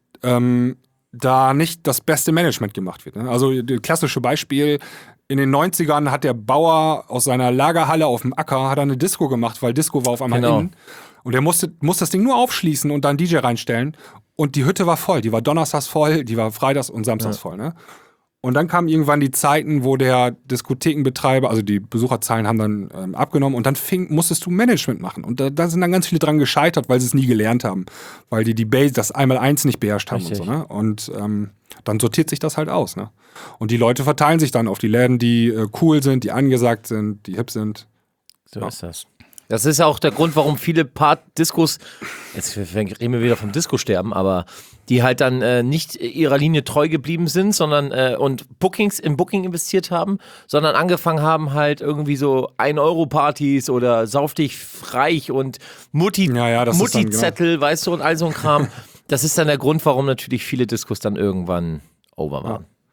ähm, da nicht das beste Management gemacht wird. Ne? Also das klassische Beispiel, in den neunzigern hat der Bauer aus seiner Lagerhalle auf dem Acker hat er eine Disco gemacht, weil Disco war auf einmal genau. innen. Und er musste, musste das Ding nur aufschließen und dann D J reinstellen. Und die Hütte war voll. Die war donnerstags voll, die war freitags und samstags ja. voll. Ne? Und dann kamen irgendwann die Zeiten, wo der Diskothekenbetreiber, also die Besucherzahlen haben dann ähm, abgenommen und dann fing, musstest du Management machen. Und da, da sind dann ganz viele dran gescheitert, weil sie es nie gelernt haben. Weil die die Base, das einmal eins nicht beherrscht haben Richtig. und so. Ne? Und ähm, dann sortiert sich das halt aus. Ne? Und die Leute verteilen sich dann auf die Läden, die äh, cool sind, die angesagt sind, die hip sind. So ja. ist das. Das ist auch der Grund, warum viele Part-Diskos, jetzt reden wir wieder vom Disco-Sterben, aber die halt dann äh, nicht ihrer Linie treu geblieben sind, sondern äh, und Bookings im Booking investiert haben, sondern angefangen haben halt irgendwie so ein-Euro-Partys oder sauf dich reich und Mutti, ja, ja, Mutti-Zettel, genau. weißt du, und all so ein Kram. Das ist dann der Grund, warum natürlich viele Diskos dann irgendwann over waren. Ja.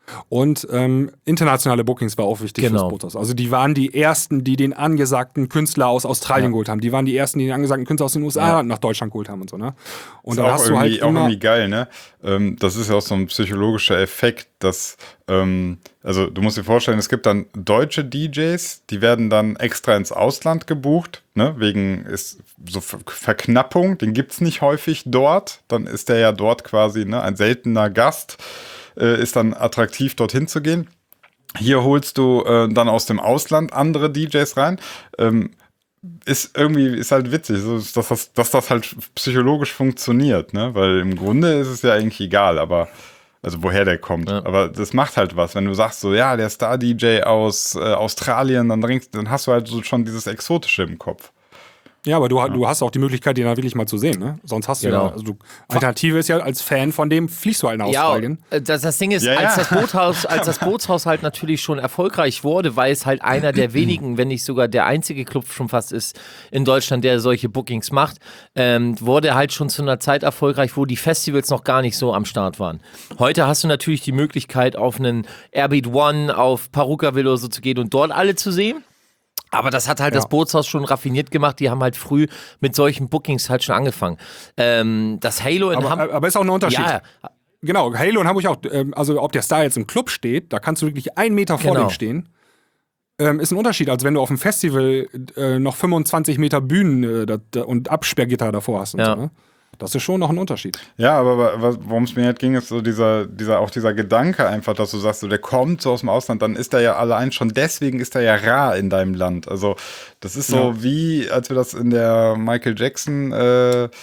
Und ähm, internationale Bookings war auch wichtig Genau. fürs Bootshaus. Also die waren die ersten, die den angesagten Künstler aus Australien Ja. geholt haben. Die waren die ersten, die den angesagten Künstler aus den U S A Ja. nach Deutschland geholt haben und so, ne? Und ist da auch hast du irgendwie, halt auch immer... irgendwie geil, ne? Ähm, das ist ja auch so ein psychologischer Effekt, dass, ähm, also du musst dir vorstellen, es gibt dann deutsche D Js, die werden dann extra ins Ausland gebucht, ne? Wegen ist so Ver- Verknappung, den gibt's nicht häufig dort, dann ist der ja dort quasi, ne, ein seltener Gast, äh, ist dann attraktiv, dorthin zu gehen. Hier holst du äh, dann aus dem Ausland andere D Js rein. Ähm, ist irgendwie, ist halt witzig, so, dass, das, dass das halt psychologisch funktioniert, ne? Weil im Grunde ist es ja eigentlich egal, aber, also woher der kommt. Ja. Aber das macht halt was. Wenn du sagst so, ja, der Star-D J aus äh, Australien, dann, bringst, dann hast du halt so schon dieses Exotische im Kopf. Ja, aber du, du hast auch die Möglichkeit, den da wirklich mal zu sehen, ne? Sonst hast du Genau. ja, also du, Alternative ist ja, als Fan von dem fliegst du halt nach Ja, Australien. äh, das, das Ding ist, Ja, als, ja. das Boothaus, als das Bootshaus halt natürlich schon erfolgreich wurde, weil es halt einer der wenigen, wenn nicht sogar der einzige Club schon fast ist in Deutschland, der solche Bookings macht, ähm, wurde halt schon zu einer Zeit erfolgreich, wo die Festivals noch gar nicht so am Start waren. Heute hast du natürlich die Möglichkeit, auf einen Airbeat One, auf Parukaville oder so zu gehen und dort alle zu sehen. Aber das hat halt Ja. das Bootshaus schon raffiniert gemacht. Die haben halt früh mit solchen Bookings halt schon angefangen. Ähm, das Halo in Aber, Hamburg. aber ist auch ein Unterschied. Ja, Genau, Halo in Hamburg auch, ähm, also ob der Star jetzt im Club steht, da kannst du wirklich einen Meter vor Genau. dem stehen. Ähm, ist ein Unterschied, als wenn du auf dem Festival äh, noch fünfundzwanzig Meter Bühnen äh, da, da, und Absperrgitter davor hast. Und Ja. so, ne? Das ist schon noch ein Unterschied. Ja, aber worum es mir halt ging, ist so dieser, dieser, auch dieser Gedanke einfach, dass du sagst, so, der kommt so aus dem Ausland, dann ist er ja allein schon deswegen ist er ja rar in deinem Land. Also das ist so Ja. wie, als wir das in der Michael Jackson, äh, äh,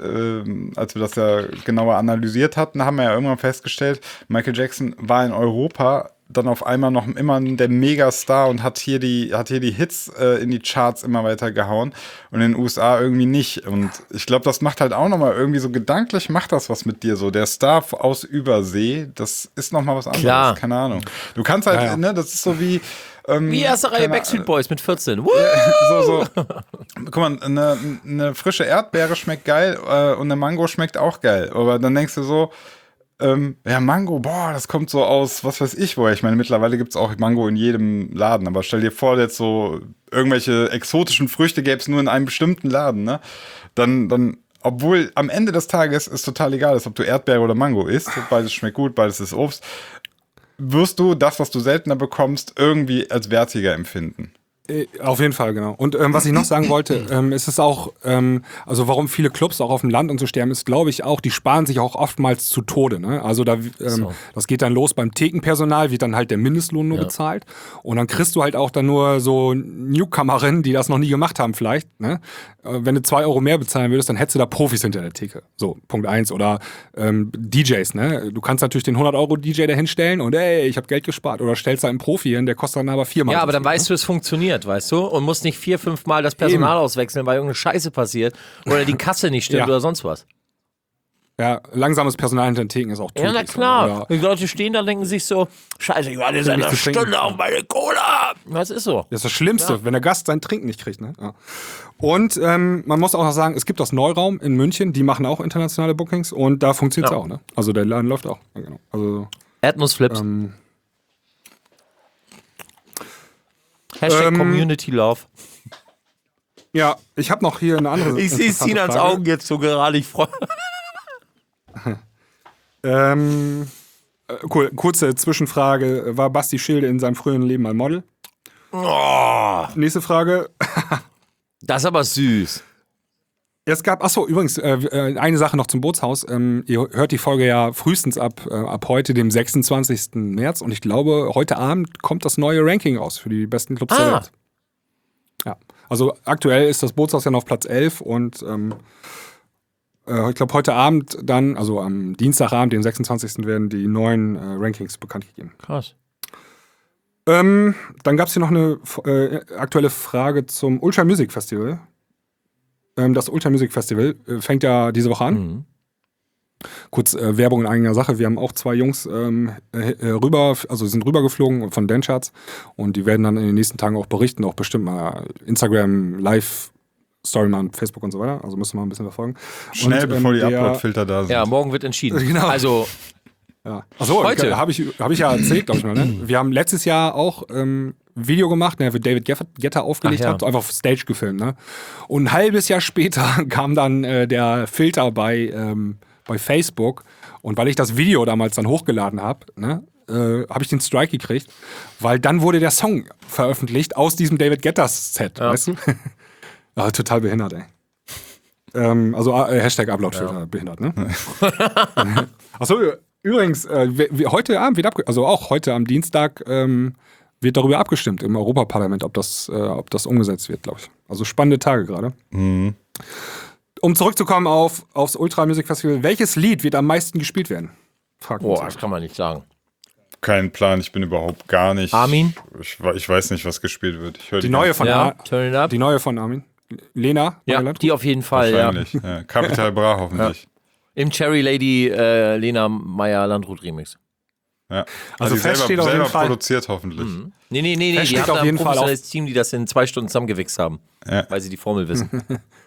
als wir das ja genauer analysiert hatten, haben wir ja irgendwann festgestellt, Michael Jackson war in Europa dann auf einmal noch immer der Megastar und hat hier die, hat hier die Hits äh, in die Charts immer weiter gehauen und in den U S A irgendwie nicht. Und ich glaube, das macht halt auch nochmal irgendwie so gedanklich, macht das was mit dir so. Der Star aus Übersee, das ist nochmal was anderes. Klar. Keine Ahnung. Du kannst halt, Ja, ja. ne, das ist so wie. Ähm, wie erste Reihe keine- Backstreet Boys mit vierzehn. Woo! so, so. Guck mal, eine, eine frische Erdbeere schmeckt geil äh, und eine Mango schmeckt auch geil. Aber dann denkst du so, ähm, ja, Mango, boah, das kommt so aus, was weiß ich woher. Ich meine, mittlerweile gibt es auch Mango in jedem Laden. Aber stell dir vor, jetzt so irgendwelche exotischen Früchte gäbe es nur in einem bestimmten Laden, ne? Dann, dann, obwohl am Ende des Tages es total egal ist, ob du Erdbeere oder Mango isst. Beides schmeckt gut, beides ist Obst. Wirst du das, was du seltener bekommst, irgendwie als wertiger empfinden. Äh, Auf jeden Fall, genau. Und ähm, was ich noch sagen wollte, ähm, ist es auch, ähm, also warum viele Clubs auch auf dem Land und so sterben, ist, glaube ich, auch, die sparen sich auch oftmals zu Tode. Ne? Also da, ähm, So. das geht dann los beim Thekenpersonal, wird dann halt der Mindestlohn nur Ja. bezahlt. Und dann kriegst du halt auch dann nur so Newcomerinnen, die das noch nie gemacht haben vielleicht. Ne? Äh, Wenn du zwei Euro mehr bezahlen würdest, dann hättest du da Profis hinter der Theke. So, Punkt eins. Oder ähm, D Js, ne? Du kannst natürlich den hundert Euro D J da hinstellen und ey, ich habe Geld gespart. Oder stellst da einen Profi hin, der kostet dann aber viermal. Ja, so aber dann viel, ne? weißt du, es funktioniert, weißt du? Und musst nicht vier, fünf Mal das Personal Eben. auswechseln, weil irgendeine Scheiße passiert oder die Kasse nicht stimmt Ja. oder sonst was. Ja, langsames Personal hinter den Theken ist auch Ja, na tödlich, so. klar. Oder- Die Leute stehen da und denken sich so, Scheiße, ich warte seit nichts einer zu trinken. Stunde auf meine Cola. Das ist so. Das ist das Schlimmste, wenn der Gast sein Trinken nicht kriegt. Ne? Ja. Und ähm, man muss auch noch sagen, es gibt das Neuraum in München, die machen auch internationale Bookings und da funktioniert es Ja. auch. Ne? Also der Laden läuft auch. Ja, genau. Also, Atmos Flips. ähm, Hashtag ähm, Community Love. ja, ich habe noch hier eine andere Ich sehe interessante Sinans Frage. Augen jetzt so gerade. Ich freue Ähm, äh, cool, kurze Zwischenfrage. War Basti Schilde in seinem früheren Leben mal Model? oh, Nächste Frage. das ist aber süß. Es gab, achso, übrigens, äh, äh, eine Sache noch zum Bootshaus. Ähm, ihr hört die Folge ja frühestens ab, äh, ab heute, dem sechsundzwanzigsten März. Und ich glaube, heute Abend kommt das neue Ranking raus für die besten Clubs der Ah. Welt. Ja, also aktuell ist das Bootshaus ja noch auf Platz elf und ähm, äh, ich glaube, heute Abend dann, also am Dienstagabend, den sechsundzwanzigsten werden die neuen äh, Rankings bekannt gegeben. Krass. Ähm, dann gab es hier noch eine äh, aktuelle Frage zum Ultra Music Festival. Ähm, das Ultra Music Festival äh, fängt ja diese Woche an. Mhm. Kurz äh, Werbung in eigener Sache. Wir haben auch zwei Jungs ähm, äh, äh, rüber, also sind rübergeflogen von Dancharts und die werden dann in den nächsten Tagen auch berichten, auch bestimmt mal Instagram, Live, Story machen, Facebook und so weiter. Also müssen wir mal ein bisschen verfolgen. Schnell, und, bevor die der- Upload-Filter da sind. Ja, morgen wird entschieden. Genau. Also, Ja. Achso, Heute. habe ich, hab ich ja erzählt, glaube ich mal. Ne? Wir haben letztes Jahr auch ähm, ein Video gemacht, ne, wo David Guetta aufgelegt Ach ja. hat, so einfach auf Stage gefilmt. Ne? Und ein halbes Jahr später kam dann äh, der Filter bei, ähm, bei Facebook. Und weil ich das Video damals dann hochgeladen habe, ne, äh, habe ich den Strike gekriegt, weil dann wurde der Song veröffentlicht aus diesem David Guetta-Set, Ja. weißt du? Ja, total behindert, ey. ähm, also äh, Hashtag Uploadfilter, ja. behindert, ne? Achso, übrigens, äh, wir, wir, heute Abend wird abge also auch heute am Dienstag ähm, wird darüber abgestimmt im Europaparlament, ob das, äh, ob das umgesetzt wird, glaube ich. Also spannende Tage gerade. Mhm. Um zurückzukommen auf, aufs Ultra Music Festival, welches Lied wird am meisten gespielt werden? Fragt uns Boah, das kann man nicht sagen. Kein Plan, ich bin überhaupt gar nicht. Armin? Ich, ich weiß nicht, was gespielt wird. Ich höre die neue von Ja, Ar turn it up. die neue von Armin. Lena? Ja, Neuland? die auf jeden Fall, ja. Wahrscheinlich. Ja. Capital Bra hoffentlich. Im Cherry Lady äh, Lena Meyer-Landrut Remix. Ja. Also die fest selber, steht auf jeden selber Fall- produziert hoffentlich. Nee, nee, nee, nee. Fest Die steht haben auf da ein jeden Fall auf- professionelles Team, die das in zwei Stunden zusammengewichst haben. Ja. Weil sie die Formel wissen.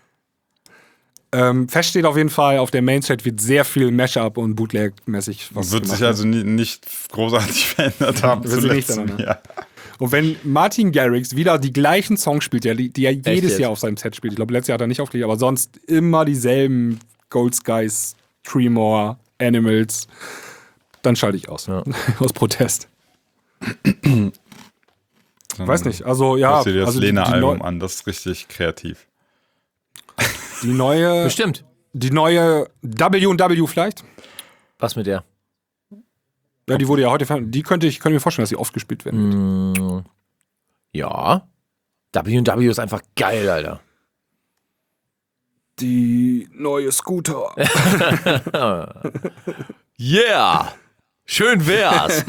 Ähm, fest steht auf jeden Fall, auf der Mainstage wird sehr viel Mashup und Bootleg-mäßig was Wird gemacht. sich also nie, nicht großartig verändert haben Wird zu sich nicht letztem verändern, Jahr. Und wenn Martin Garrix wieder die gleichen Songs spielt, die, die er jedes jetzt? Jahr auf seinem Set spielt, ich glaube, letztes Jahr hat er nicht aufgelegt, aber sonst immer dieselben Gold Skies, Tremor, Animals, dann schalte ich aus. Ja. Aus Protest. Weiß nicht, also ja. Hörst dir das also die, die, Lena-Album neu, an, das ist richtig kreativ. die neue, Bestimmt. die neue W und W vielleicht. Was mit der? Ja, die wurde ja heute, ver- die könnte ich, könnte mir vorstellen, dass sie oft gespielt werden. Mm, ja. W und W ist einfach geil, Alter. Die neue Scooter. Yeah! Schön wär's.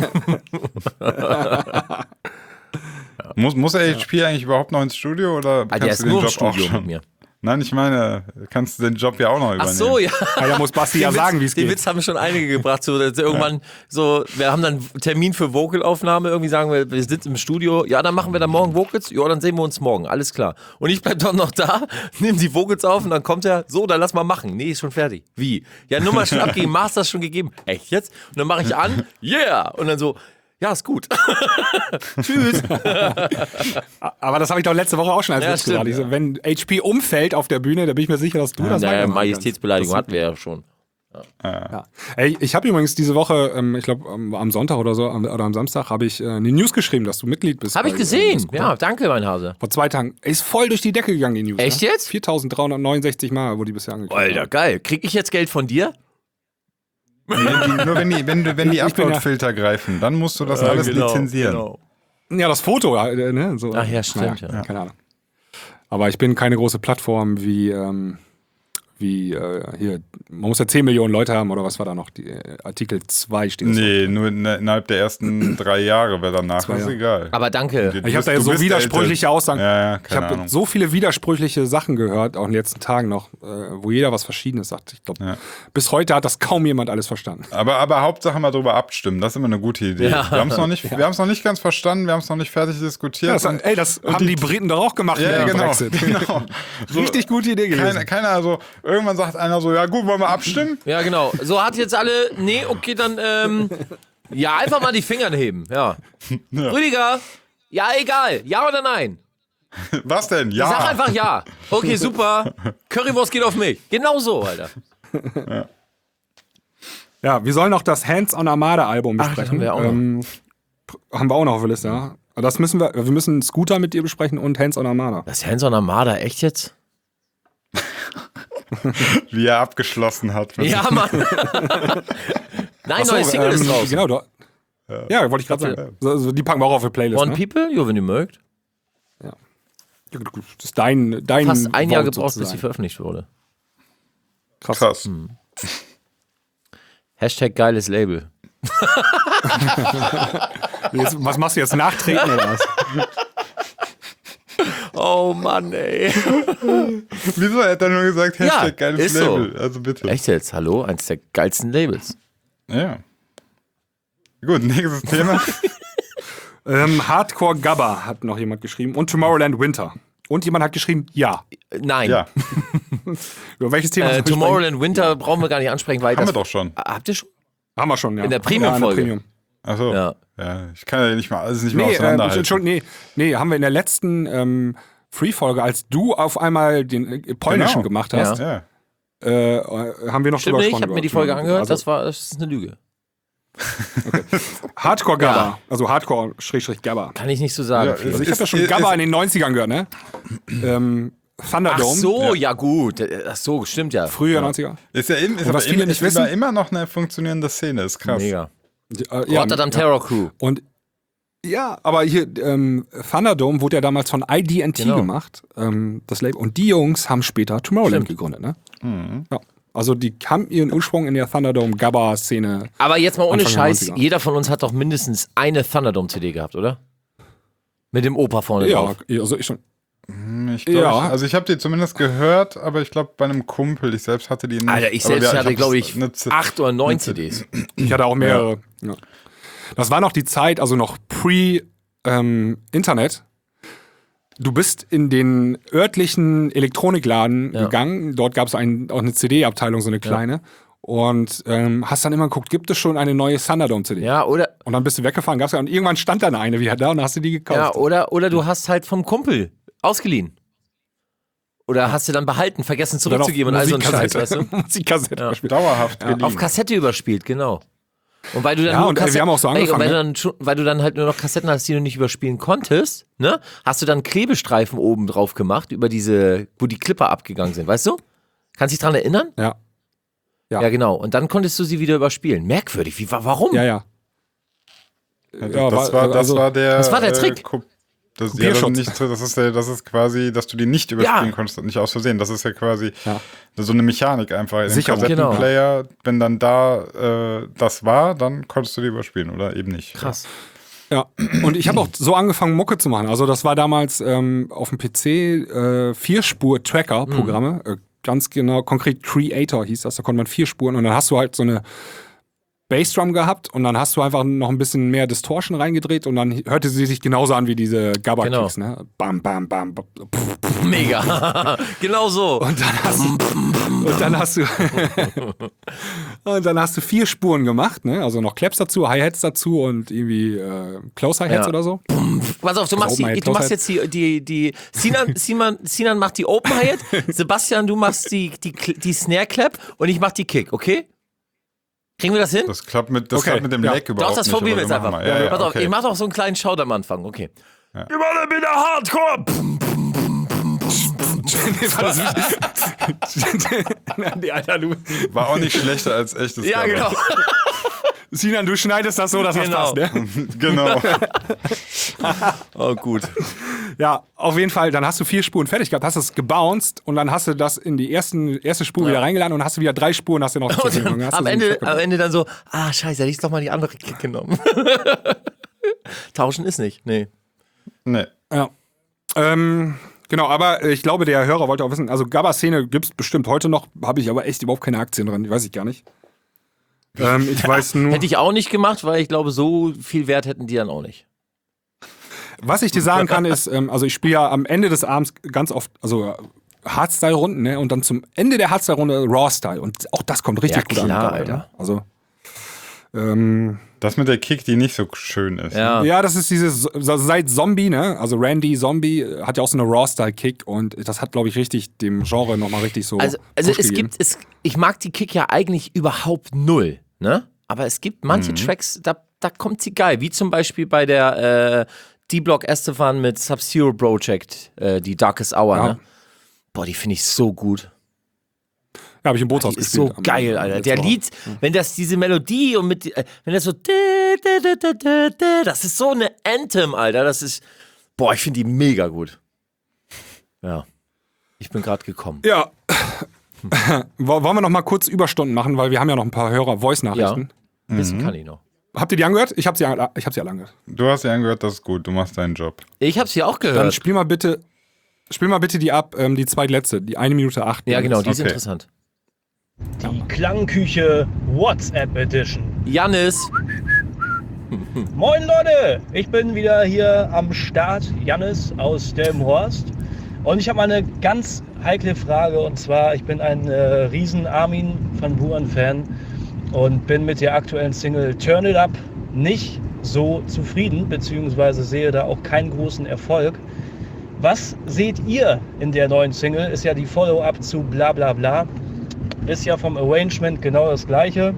Muss, muss H P eigentlich überhaupt noch ins Studio oder Ah, der kannst ist du den nur im Job auch Studio schon? mit mir. Nein, ich meine, kannst du den Job ja auch noch übernehmen. Ach so, ja. Ah, da muss Basti ja Den sagen, Witz- wie es Den geht. Witz haben schon einige gebracht. So, dass irgendwann so, wir haben dann einen Termin für Vocalaufnahme. Irgendwie sagen wir, wir sitzen im Studio. Ja, dann machen wir dann morgen Vocals. Ja, dann sehen wir uns morgen. Alles klar. Und ich bleib doch noch da, nehme die Vocals auf und dann kommt er. So, dann lass mal machen. Nee, ist schon fertig. Wie? Ja, Nummer schon abgegeben, Master ist schon gegeben. Echt jetzt? Und dann mache ich an. Yeah. Und dann so. Ja, ist gut. Tschüss. Aber das habe ich doch letzte Woche auch schon als Ja, Witz stimmt, gesagt. Ich so, wenn H P umfällt auf der Bühne, da bin ich mir sicher, dass du das Naja, weitermachen Majestätsbeleidigung kannst. hatten wir ja schon. Ja. Ey, ich habe übrigens diese Woche, ähm, ich glaube am Sonntag oder so, am, oder am Samstag, habe ich äh, eine News geschrieben, dass du Mitglied bist. Habe ich bei, gesehen. äh, Scooter. Ja, danke, mein Hase. Vor zwei Tagen. Ist voll durch die Decke gegangen, die News. Echt ne? jetzt? viertausenddreihundertneunundsechzig Mal wurde die bisher angekündigt. Alter, geil. Krieg ich jetzt Geld von dir? Nee, die, nur wenn die, wenn, du- wenn die Ich bin ja- Upload-Filter greifen, dann musst du das alles genau, lizenzieren. genau. Ja, das Foto, äh, ne? So, Ach ja, stimmt, ja. Keine Ahnung. Aber ich bin keine große Plattform wie, ähm, wie äh, hier, man muss ja zehn Millionen Leute haben, oder was war da noch? Die, äh, Artikel zwei steht das. Nee, nur in, innerhalb der ersten drei Jahre, wer danach Zwei ist, Jahre. egal. Aber danke. Du Ich habe bist- da jetzt du so bist widersprüchliche älter. Aussagen. Ja, ja, Ich keine habe Ahnung. so viele widersprüchliche Sachen gehört, auch in den letzten Tagen noch, äh, wo jeder was Verschiedenes sagt. Ich glaube, Ja. bis heute hat das kaum jemand alles verstanden. Aber, aber Hauptsache mal drüber abstimmen, das ist immer eine gute Idee. Ja. Wir haben es noch, nicht- wir haben's noch nicht ganz verstanden, wir haben es noch nicht fertig diskutiert. Ja, das, und- ey, das und haben die, Briten doch auch gemacht Ja, mit ja, dem genau. Brexit. genau. So, Richtig gute Idee gewesen. keiner, keiner, also irgendwann sagt einer so, ja gut, wollen wir abstimmen? Ja, genau. So hat jetzt alle. Nee, okay, dann. Ähm, ja, einfach mal die Finger heben. Ja. Ja. Rüdiger. Ja, egal. Ja oder nein? Was denn? Ja. Sag einfach ja. Okay, super. Currywurst geht auf mich. Genau so, Alter. Ja, wir sollen noch das Hands on Armada Album Ach, besprechen. das haben wir auch noch. ähm, haben wir auch noch auf der Liste, ja. Aber das müssen wir, wir müssen Scooter mit dir besprechen und Hands on Armada. Das Hands on Armada, echt jetzt? Wie er abgeschlossen hat. mit- Ja, Mann. Nein, Ach so, neue Single ist ähm, raus. Genau, du, ja, wollte ich gerade sagen. So, so, die packen wir auch auf die Playlist. One Ne? People? Jo, wenn ihr mögt. Ja, gut, das ist dein, dein Fast ein Jahr Vote gebraucht, bis sie sozusagen. veröffentlicht wurde. Krass. Krass. Hashtag geiles Label. Jetzt, was machst du jetzt, nachtreten oder was? Oh Mann, ey. Wieso? Er hat dann nur gesagt, Ja, Hashtag geiles ist so. Label. Also bitte. Echt jetzt? Hallo? Eins der geilsten Labels. Ja. Gut, nächstes Thema. ähm, Hardcore Gabba hat noch jemand geschrieben und Tomorrowland Winter. Und jemand hat geschrieben, ja. Äh, Nein. Ja, Über welches Thema Äh, sollen wir Tomorrowland Winter brauchen wir gar nicht ansprechen, weil haben das. wir doch schon. Ah, Habt ihr schon? Haben wir schon, ja. In der Ja, in Premium-Folge. Premium. Achso. Ja. Ja. Ich kann ja nicht mal alles nicht mehr Nee, äh, auseinanderhalten. schon, nee, nee, haben wir in der letzten ähm, Free-Folge, als du auf einmal den äh, polnischen Genau. gemacht hast, Ja. äh, haben wir noch Stimmt drüber nicht, ich gesprochen. habe mir die über Folge Tomorrowland. angehört, Also, das war das ist eine Lüge. Hardcore-Gabba, Ja. also Hardcore-Gabba. Kann ich nicht so sagen. Ja, viel. Also ich Ist- habe ja schon ist- Gabba ist- in den neunzigern gehört, ne? ähm, Thunderdome. Ach so, Ja. ja. gut. Ach so, stimmt ja. Früher ja. neunziger. Ist ja eben, ist Und aber was viele immer, nicht ist immer, wissen- immer noch eine funktionierende Szene, ist krass. Mega. Äh, ja, Rotterdam ja. Terror Crew. Und ja, aber hier, ähm, Thunderdome wurde ja damals von I D and T Genau. gemacht, ähm, das Label. Und die Jungs haben später Tomorrowland Stimmt. gegründet, ne? Mhm. Ja. Also die haben ihren Ursprung in der Thunderdome-Gabba-Szene. Aber jetzt mal ohne Anfang der Scheiß, neunziger. jeder von uns hat doch mindestens eine Thunderdome-C D gehabt, oder? Mit dem Opa vorne Ja, drauf. also ich schon. Ich glaub, Ja. ich, also ich habe die zumindest gehört, aber ich glaube bei einem Kumpel, ich selbst hatte die nicht. Alter, ich Aber selbst ja, hatte, hab's glaube ich, eine Z- acht oder neun eine C Ds. Ich hatte auch mehrere. Ja. Das war noch die Zeit, also noch pre-Internet. Du bist in den örtlichen Elektronikladen Ja. gegangen. Dort gab es ein, auch eine C D-Abteilung, so eine kleine. Und ähm, hast dann immer geguckt, gibt es schon eine neue Thunderdome-C D? Ja, oder, Und dann bist du weggefahren, gab's ja, und irgendwann stand dann eine wieder da und dann hast du die gekauft. ja, oder, oder du hast halt vom Kumpel ausgeliehen. Oder hast du dann behalten, vergessen Oder auf zurückzugeben und all so ein Scheiß, weißt du? Musikkassette Ja. gespielt. Dauerhaft Ja, geliehen. Auf Kassette überspielt, genau. Und weil du dann Ja, nur und, ey, Kassette- wir haben auch so ey, und angefangen, weil, ne? du dann schon, weil du dann halt nur noch Kassetten hast, die du nicht überspielen konntest, ne? Hast du dann Klebestreifen oben drauf gemacht, über diese, wo die Clipper abgegangen sind, weißt du? Kannst du dich dran erinnern? Ja. Ja. Ja, genau. Und dann konntest du sie wieder überspielen. Merkwürdig. Wie, wa- warum? Ja, ja. Ja, Ja, das, war- war, das also- war der. das war der Trick. Äh, Ko- das, ja, das, Kopierschutz. nicht, das, ist der, das ist quasi, dass du die nicht überspielen Ja. konntest, nicht aus Versehen. Das ist ja quasi Ja. so eine Mechanik einfach. In dem Sicherung. Kassettenplayer, wenn dann da äh, das war, dann konntest du die überspielen oder eben nicht. Krass. Ja, und ich habe auch so angefangen, Mucke zu machen. Also das war damals ähm, auf dem P C äh, Vierspur-Tracker-Programme. Äh, ganz genau, konkret Creator hieß das. Da konnte man vier Spuren und dann hast du halt so eine Bassdrum gehabt und dann hast du einfach noch ein bisschen mehr Distortion reingedreht und dann hörte sie sich genauso an wie diese Gabba-Kicks. Genau. Ne? Bam, bam, bam, bam. Mega. Genau so. Und dann hast du, und dann hast du, und dann hast du vier Spuren gemacht, ne? Also noch Claps dazu, Hi-Hats dazu und irgendwie äh, Close Hi-Hats Ja. oder so. Pass auf, du machst, Open die, Hi-Hat, du machst Close jetzt die, die, die Sinan, Sinan, Sinan macht die Open Hi-Hat, Sebastian, du machst die, die, die Snare Clap und ich mach die Kick, okay? Kriegen wir das hin? Das klappt mit, das Okay, klappt mit dem ja. Leg überhaupt Doch, das nicht. probieren wir aber jetzt machen einfach. mal. Ja, ja, Pass auf, okay. ich mach doch so einen kleinen Shout am Anfang, okay. Ja. Wir wollen wieder Hardcore! Nee, Alter, du. War auch nicht schlechter als echtes Ja, Gabba. genau. Sinan, du schneidest das so, dass Genau. das passt, ne? Genau. Oh, gut. Ja, auf jeden Fall, dann hast du vier Spuren fertig gehabt, hast es gebounced und dann hast du das in die ersten, erste Spur wieder reingeladen und hast du wieder drei Spuren, hast du noch zur Und Verfügung. dann Hast du am, so einen Ende, Track gemacht. am Ende dann so, ah, scheiße, hätte ich doch mal die andere Kick genommen. Tauschen ist nicht, nee. Nee. Ja. Ähm, genau, aber ich glaube, der Hörer wollte auch wissen, also Gabba-Szene gibt es bestimmt heute noch, habe ich aber echt überhaupt keine Aktien dran, die weiß ich gar nicht. Ähm, ich weiß nur, Hätte ich auch nicht gemacht, weil ich glaube, so viel Wert hätten die dann auch nicht. was ich dir sagen kann, ist, ähm, also ich spiele ja am Ende des Abends ganz oft, also äh, Hardstyle-Runden, ne, und dann zum Ende der Hardstyle-Runde Raw-Style und auch das kommt richtig Ja, gut an. klar, Gabba, Alter. ne? Also, ähm, Das mit der Kick, die nicht so schön ist. Ja. Ja, das ist dieses, so- seit Zombie, ne? Also Randy Zombie äh, hat ja auch so eine Raw-Style-Kick und das hat, glaube ich, richtig dem Genre nochmal richtig so. Also, also Push es gegeben. gibt, es, ich mag die Kick ja eigentlich überhaupt null, ne? Aber es gibt manche Tracks, da, da kommt sie geil, wie zum Beispiel bei der äh, D-Block Estevan mit Sub-Zero Project, äh, die Darkest Hour, Ja. ne? Boah, die finde ich so gut. Ja, habe ich im Bootshaus Die ist gespielt. so am- geil, am Alter. letzten Der Woche. Lied, wenn das diese Melodie und mit, äh, wenn das so, das ist so eine Anthem, Alter. Das ist, boah, ich finde die mega gut. Ja, ich bin gerade gekommen. Ja. Wo- Wollen wir noch mal kurz Überstunden machen, weil wir haben ja noch ein paar Hörer-Voice-Nachrichten. Ein bisschen kann ich noch. Habt ihr die angehört? Ich habe sie, an- ich hab sie alle angehört. Du hast ja angehört, das ist gut, du machst deinen Job. Ich habe sie auch Dann gehört. spiel mal bitte, spiel mal bitte die ab, ähm, die zweitletzte, die eine Minute acht. Ja, genau, die ist Okay. interessant. Die Klangküche WhatsApp Edition. Jannis, Moin Leute, ich bin wieder hier am Start, Jannis aus Delmenhorst. Und ich habe mal eine ganz heikle Frage und zwar, ich bin ein äh, riesen Armin van Buuren Fan und bin mit der aktuellen Single Turn It Up nicht so zufrieden, beziehungsweise sehe da auch keinen großen Erfolg. Was seht ihr in der neuen Single? Ist ja die Follow-up zu Bla Bla Bla. Ist ja vom Arrangement genau das gleiche.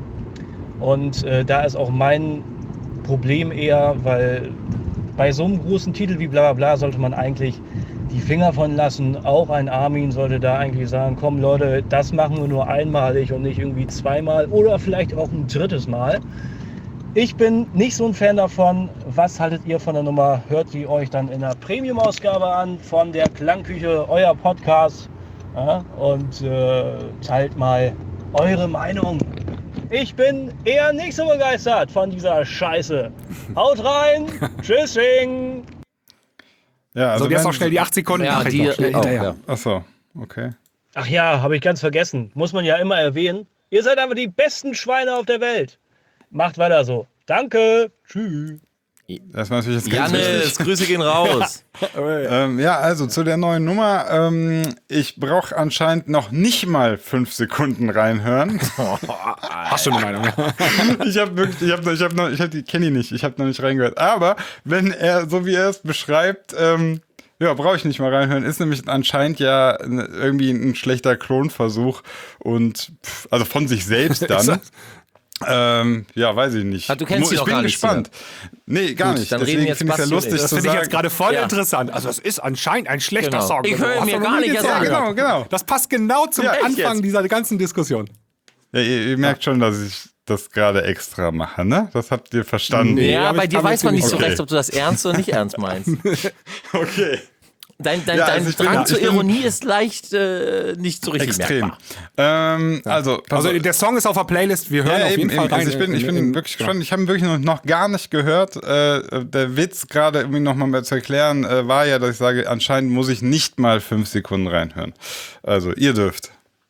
Und äh, da ist auch mein Problem eher, weil bei so einem großen Titel wie Bla Bla Bla sollte man eigentlich die Finger von lassen. Auch ein Armin sollte da eigentlich sagen, komm Leute, das machen wir nur einmalig und nicht irgendwie zweimal oder vielleicht auch ein drittes Mal. Ich bin nicht so ein Fan davon. Was haltet ihr von der Nummer? Hört die euch dann in der Premium-Ausgabe an von der Klangküche, euer Podcast. Ja, und äh, teilt mal eure Meinung. Ich bin eher nicht so begeistert von dieser Scheiße. Haut rein. Tschüssing. Ja, Also, also jetzt wenn- noch schnell die acht Sekunden Ja, Nachricht die, noch schnell auch, hinterher. ja. Ach so, okay. Ach ja, habe ich ganz vergessen. Muss man ja immer erwähnen. Ihr seid aber die besten Schweine auf der Welt. Macht weiter so. Danke. Tschüss. Das war natürlich jetzt ganz wichtig. Janis, Grüße gehen raus. Ähm, ja, also zu der neuen Nummer. Ähm, ich brauche anscheinend noch nicht mal fünf Sekunden reinhören. Hast du eine Meinung? Ich habe wirklich, ich habe ich hab noch, ich hab die kenne ich nicht, ich habe noch nicht reingehört. Aber wenn er, so wie er es beschreibt, ähm, ja, brauche ich nicht mal reinhören, ist nämlich anscheinend ja n- irgendwie ein schlechter Klonversuch und pff, also von sich selbst Ist dann. das- Ähm, ja, weiß ich nicht. Ah, du kennst Mo- die ich noch bin gar nicht, gespannt. Nee, gar Gut, nicht. dann reden Deswegen jetzt finde ich es Basti ja und lustig ich. Das zu finde ich sagen. jetzt gerade voll Ja. interessant. Also es ist anscheinend ein schlechter Genau. Song. Ich höre Hast mir du noch gar nie nicht gesagt. erst Ja, angehört. genau, genau. Das passt genau zum Ja, echt Anfang jetzt? dieser ganzen Diskussion. Ja, ihr, ihr merkt schon, dass ich das gerade extra mache, ne? Das habt ihr verstanden. Nee. Ja, aber bei ich dir kann mir weiß man nicht so ziemlich- recht, ob du das ernst oder nicht ernst meinst. Okay. Dein, dein, Ja, dein also ich bin- Drang ich zur bin- Ironie ist leicht äh, nicht so richtig Extrem. merkbar. Ähm, Also, Also der Song ist auf der Playlist. Wir hören ja, auf eben, jeden Fall eben. rein. Also ich bin, ich bin In- in- wirklich genau. gespannt. Ich habe ihn wirklich noch, noch gar nicht gehört. Äh, der Witz, gerade irgendwie noch mal zu erklären, äh, war ja, dass ich sage, anscheinend muss ich nicht mal fünf Sekunden reinhören. Also, ihr dürft.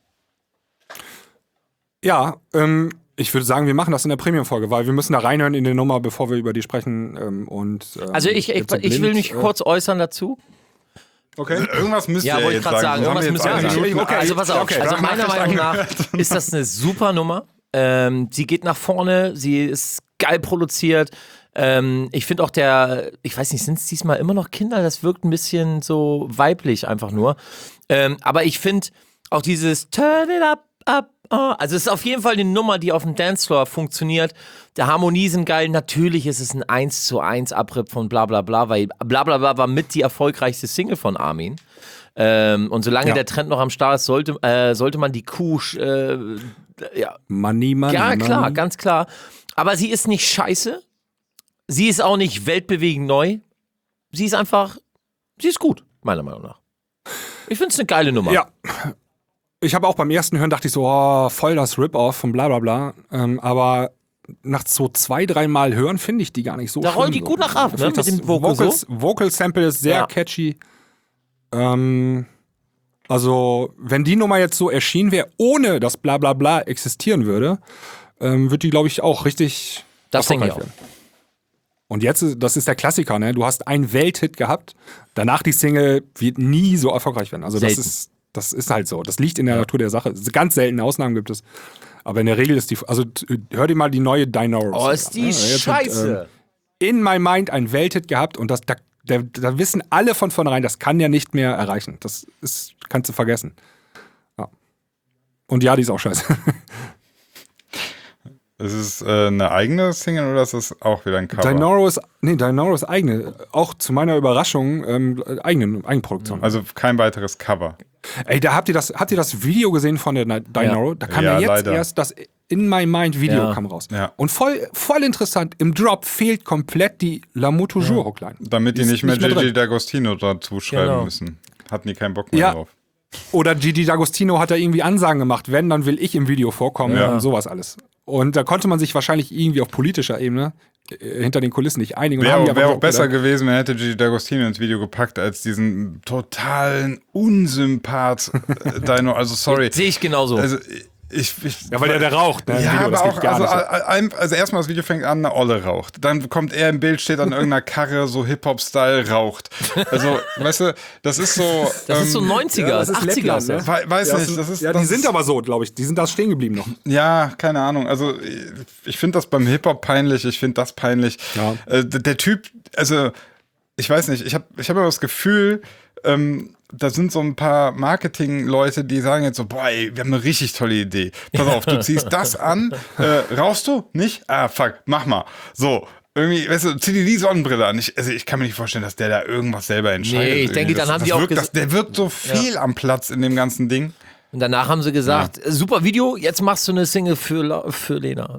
Ja, ähm, ich würde sagen, wir machen das in der Premium-Folge, weil wir müssen da reinhören in die Nummer, bevor wir über die sprechen. Ähm, und, ähm, Also ich, ich, jetzt so ich will blind, mich äh, kurz äußern dazu. Okay. Irgendwas müsst Ja, ihr wollte ich jetzt gerade sagen. sagen. Irgendwas Sonst haben wir müssen wir jetzt sagen. eine Minute- Also pass auf, okay. also meiner Nachricht Meinung nach angehört. ist das eine super Nummer. Ähm, sie geht nach vorne, sie ist geil produziert. Ähm, ich finde auch der, ich weiß nicht, sind es diesmal immer noch Kinder? Das wirkt ein bisschen so weiblich einfach nur. Ähm, aber ich finde auch dieses Turn it up, up, oh, also es ist auf jeden Fall eine Nummer, die auf dem Dancefloor funktioniert. Der Harmonie sind geil. Natürlich ist es ein eins zu eins Abripp von Bla Bla Bla, weil Bla Bla Bla war mit die erfolgreichste Single von Armin. Ähm, und solange Ja. der Trend noch am Start ist, sollte, äh, sollte man die Kuh, äh, ja, Money, Money, ja, klar, Money. ganz klar. Aber sie ist nicht scheiße. Sie ist auch nicht weltbewegend neu. Sie ist einfach, sie ist gut, meiner Meinung nach. Ich finde es eine geile Nummer. Ja. Ich habe auch beim ersten Hören dachte ich so, oh, voll das Rip-Off von bla bla bla. Ähm, aber nach so zwei, dreimal Hören finde ich die gar nicht so Da rollt schlimm die so. gut nach ab, Ich ne, find mit dem Vocal Vocals, Vocal Sample ist sehr Ja. catchy. Ähm, also, wenn die Nummer jetzt so erschienen wäre, ohne dass bla bla bla existieren würde, ähm, würde die, glaube ich, auch richtig Das denke ich erfolgreich werden. Und jetzt, ist- das ist der Klassiker, ne? Du hast einen Welthit gehabt, danach die Single wird nie so erfolgreich werden. Also das Selten. ist, das ist halt so. Das liegt in der Natur der Sache. Ganz seltene Ausnahmen gibt es. Aber in der Regel ist die, also t- hör dir mal die neue Dinosaurus Oh, ist an, die ne? Jetzt hat, scheiße. ähm, In My Mind ein Welthit gehabt und das, da, da, da wissen alle von vornherein, das kann der nicht mehr erreichen. Das ist, kannst du vergessen. Ja. Und ja, die ist auch scheiße. Ist es äh, eine eigene Single oder ist es auch wieder ein Cover? Dinoro ist, nee, Dinoro ist eigene, auch zu meiner Überraschung, ähm, eigene Eigenproduktion. Also kein weiteres Cover. Ey, da habt ihr das, habt ihr das Video gesehen von der Dinoro? Ja. Da kam Ja, ja, jetzt leider. erst das In My Mind Video Ja. kam raus. Ja. Und voll, voll interessant, im Drop fehlt komplett die L'amour toujours Hookline. Damit die Ist nicht mehr nicht mehr Gigi drin. D'Agostino dazu schreiben Genau. müssen. Hatten die keinen Bock mehr Ja. drauf. Oder Gigi D'Agostino hat da irgendwie Ansagen gemacht, wenn, dann will ich im Video vorkommen Ja. und sowas alles. Und da konnte man sich wahrscheinlich irgendwie auf politischer Ebene äh, hinter den Kulissen nicht einigen. Und haben die Wäre aber wär so auch besser gedacht, gewesen, man hätte Gigi D'Agostino ins Video gepackt, als diesen totalen Unsympath äh, Dino. Also sorry. Sehe ich genauso. Also Ich, ich, Ja, weil der, der raucht, ne? im Ja, Video, das aber geht auch, gar also, nicht. ein- also erstmal das Video fängt an, eine Olle raucht. Dann kommt er im Bild, steht an irgendeiner Karre, so Hip-Hop-Style, raucht. Also, weißt du, das ist so. Das ist so ähm, neunziger, Ja, das ist achtziger. Lettland, ist das. ne? we- Weiß Ja, nicht, das ist. ja, das die sind ist, aber so, glaube ich. Die sind da stehen geblieben noch. Ja, keine Ahnung. Also, ich finde das beim Hip-Hop peinlich, ich finde das peinlich. Ja. Äh, der, der Typ, also, ich weiß nicht, ich habe ich hab immer das Gefühl, ähm, da sind so ein paar Marketing-Leute, die sagen jetzt so, boah, ey, wir haben eine richtig tolle Idee. Pass auf, du ziehst das an, äh, rauchst du? Nicht? Ah, fuck, mach mal. So, irgendwie, weißt du, zieh dir die Sonnenbrille an. Ich, also ich kann mir nicht vorstellen, dass der da irgendwas selber entscheidet. Nee, ich Irgendwie. denke, dann das, haben das die auch wirkt, ges- das, Der wirkt so fehl am Platz in dem ganzen Ding. Und danach haben sie gesagt, super Video, jetzt machst du eine Single für, La- für Lena.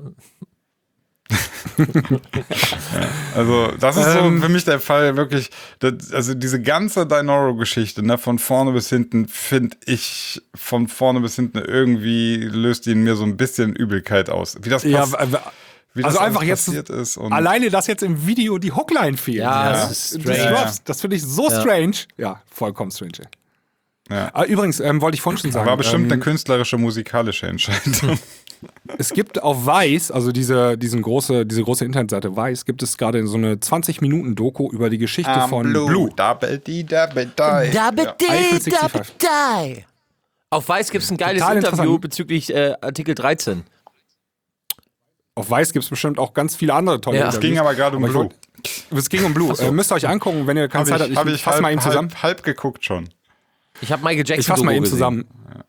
Also, das ist Ähm. so für mich der Fall, wirklich. Das, also, diese ganze Dinoro-Geschichte, ne, von vorne bis hinten, finde ich von vorne bis hinten irgendwie löst die in mir so ein bisschen Übelkeit aus. Wie das, Ja, pass w- wie also das einfach alles jetzt passiert ist. Und alleine, dass jetzt im Video die Hookline fehlt. Ja, Ja. das ist Das, strange. Drops, das finde ich so Ja. strange. Ja, vollkommen strange. ey. Ja. Ah, übrigens, ähm, wollte ich vorhin schon sagen. war bestimmt ähm, eine künstlerische, musikalische Entscheidung. Es gibt auf Vice, also diese, diesen große, diese große Internetseite Vice, gibt es gerade so eine zwanzig-Minuten-Doku über die Geschichte von Blue. Double D, double die. Double Ja, D, Eiffel double sechsundsechzig. die. Auf Weiß gibt es ein geiles Total Interview interessant. bezüglich äh, Artikel dreizehn. Auf Vice gibt es bestimmt auch ganz viele andere tolle Ja. Es Interviews. ging aber gerade um Aber ich Blue. wollt- Es ging um Blue. Äh, müsst ihr euch angucken, wenn ihr keine Hab Zeit habt. ich, hab Ich ich fass halb, mal eben zusammen. halb, halb geguckt schon. Ich habe Michael Jackson Ich fasse mal Doku eben gesehen. zusammen.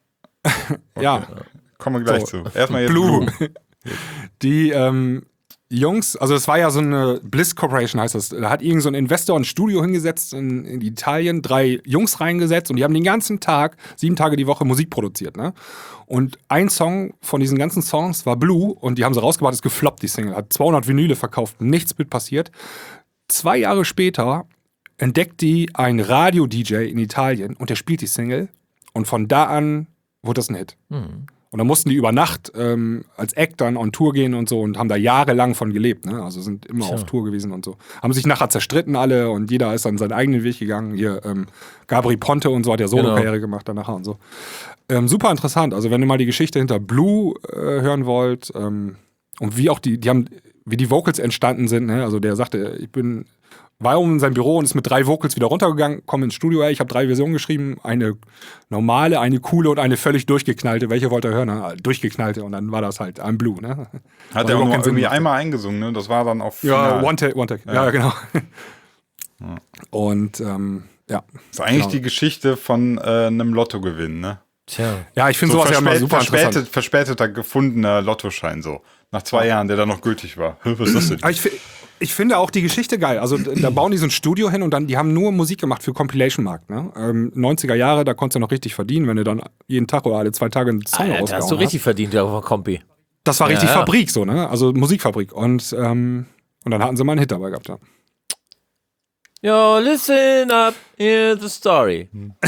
Ja, Kommen wir gleich So. zu. Erstmal jetzt Blue. Blue. Die ähm, Jungs, also es war ja so eine Bliss Corporation heißt das. Da hat irgend so ein Investor ein Studio hingesetzt in, in Italien, drei Jungs reingesetzt und die haben den ganzen Tag, sieben Tage die Woche Musik produziert. Ne? Und ein Song von diesen ganzen Songs war Blue und die haben sie rausgebracht, ist gefloppt, die Single. Hat zweihundert Vinyle verkauft, nichts mit passiert. Zwei Jahre später entdeckt die ein Radio-D J in Italien und der spielt die Single und von da an wurde das ein Hit. Und dann mussten die über Nacht ähm, als Act dann on Tour gehen und so und haben da jahrelang von gelebt. Ne? Also sind immer Tja. auf Tour gewesen und so. Haben sich nachher zerstritten alle und jeder ist dann seinen eigenen Weg gegangen. Hier ähm, Gabri Ponte und so hat ja Solo-Karriere gemacht dann nachher und so. Ähm, super interessant. Also wenn ihr mal die Geschichte hinter Blue äh, hören wollt ähm, und wie auch die, die haben, wie die Vocals entstanden sind. Ne? Also der sagte, ich bin war um sein Büro und ist mit drei Vocals wieder runtergegangen, komm ins Studio, ey, ich habe drei Versionen geschrieben, eine normale, eine coole und eine völlig durchgeknallte. Welche wollt ihr hören? Na, durchgeknallte und dann war das halt I'm Blue. Ne? Hat Weil er auch überhaupt nur keinen Sinn irgendwie gemacht. einmal eingesungen, ne? Das war dann auch Ja, final. One Take, One Take. Ja, Ja. genau. Und ähm, ja. Das ist eigentlich Genau. die Geschichte von äh, einem Lottogewinn, ne? Tja. Ja, ich finde sowas ja immer verspät- super verspätet, interessant. verspäteter gefundener Lottoschein so. Nach zwei Jahren, der dann noch gültig war. Was ist das denn? Aber ich, fi- ich finde auch die Geschichte geil. Also d- da bauen die so ein Studio hin und dann, die haben nur Musik gemacht für Compilation-Markt. Ne? Ähm, neunziger Jahre, da konntest du noch richtig verdienen, wenn du dann jeden Tag oder alle zwei Tage einen Song Alter, rausgehauen hast du richtig verdient auf der Kompi. Das war richtig Ja, ja. Fabrik so, ne? Also Musikfabrik. Und, ähm, und dann hatten sie mal einen Hit dabei gehabt. Ja. Yo, listen up, here's the story.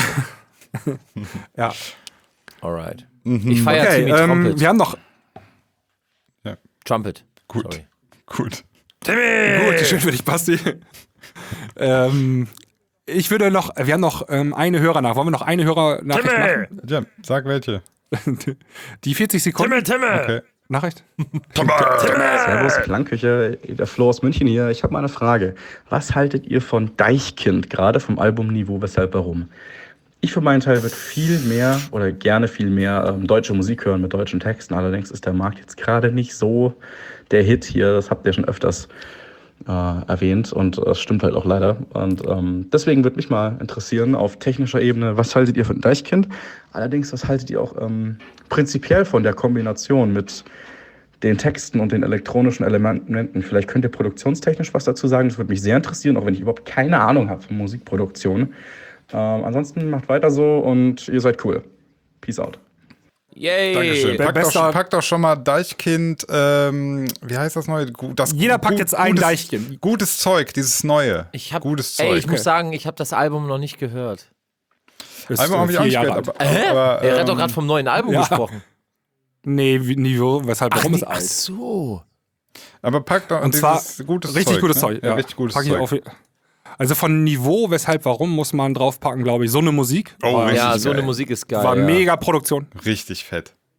Ja. Alright. Ich feiere Okay, Timmy ähm, Trumpet. wir haben noch. Trumpet. Gut. Sorry. Gut. Gut, schön für dich, Basti. ähm, ich würde noch, wir haben noch ähm, eine Hörer nach. Wollen wir noch eine Hörernachricht machen? Ja, sag welche. Die vierzig Sekunden Okay. Nachricht? Servus, Klangküche, der Flo aus München hier. Ich habe mal eine Frage. Was haltet ihr von Deichkind, gerade vom Album Niveau, weshalb, warum? Ich für meinen Teil würde viel mehr oder gerne viel mehr ähm, deutsche Musik hören mit deutschen Texten. Allerdings ist der Markt jetzt gerade nicht so der Hit hier. Das habt ihr schon öfters äh, erwähnt und das stimmt halt auch leider. Und ähm, deswegen würde mich mal interessieren auf technischer Ebene, was haltet ihr von Deichkind? Allerdings, was haltet ihr auch ähm, prinzipiell von der Kombination mit den Texten und den elektronischen Elementen? Vielleicht könnt ihr produktionstechnisch was dazu sagen. Das würde mich sehr interessieren, auch wenn ich überhaupt keine Ahnung habe von Musikproduktion. Ähm, ansonsten macht weiter so und ihr seid cool. Peace out. Yay. Dankeschön. Wer Pack doch, bester- schon- pack doch schon mal Deichkind, ähm, wie heißt das neue? Gu- Das Jeder packt gu- jetzt ein gutes, Deichkind. Gutes Zeug, dieses neue. Ich hab, Gutes ey, Zeug. ich muss sagen, ich habe das Album noch nicht gehört. Ist, Einmal habe äh, ich auch vier nicht Jahre gehört, alt. aber, Hä? aber er hat doch ähm, gerade vom neuen Album ja. gesprochen. Nee, wie- Niveau, weshalb, warum nee, ist ach alt? so. aber pack doch Und dieses zwar gutes richtig Zeug, gutes ne? Zeug. Ja, Ja, richtig gutes Pack ich Zeug. auf, also von Niveau, weshalb, warum muss man draufpacken, glaube ich, so eine Musik. Oh, war, richtig Ja, so geil. eine Musik ist geil. war ja. mega Produktion. Richtig fett.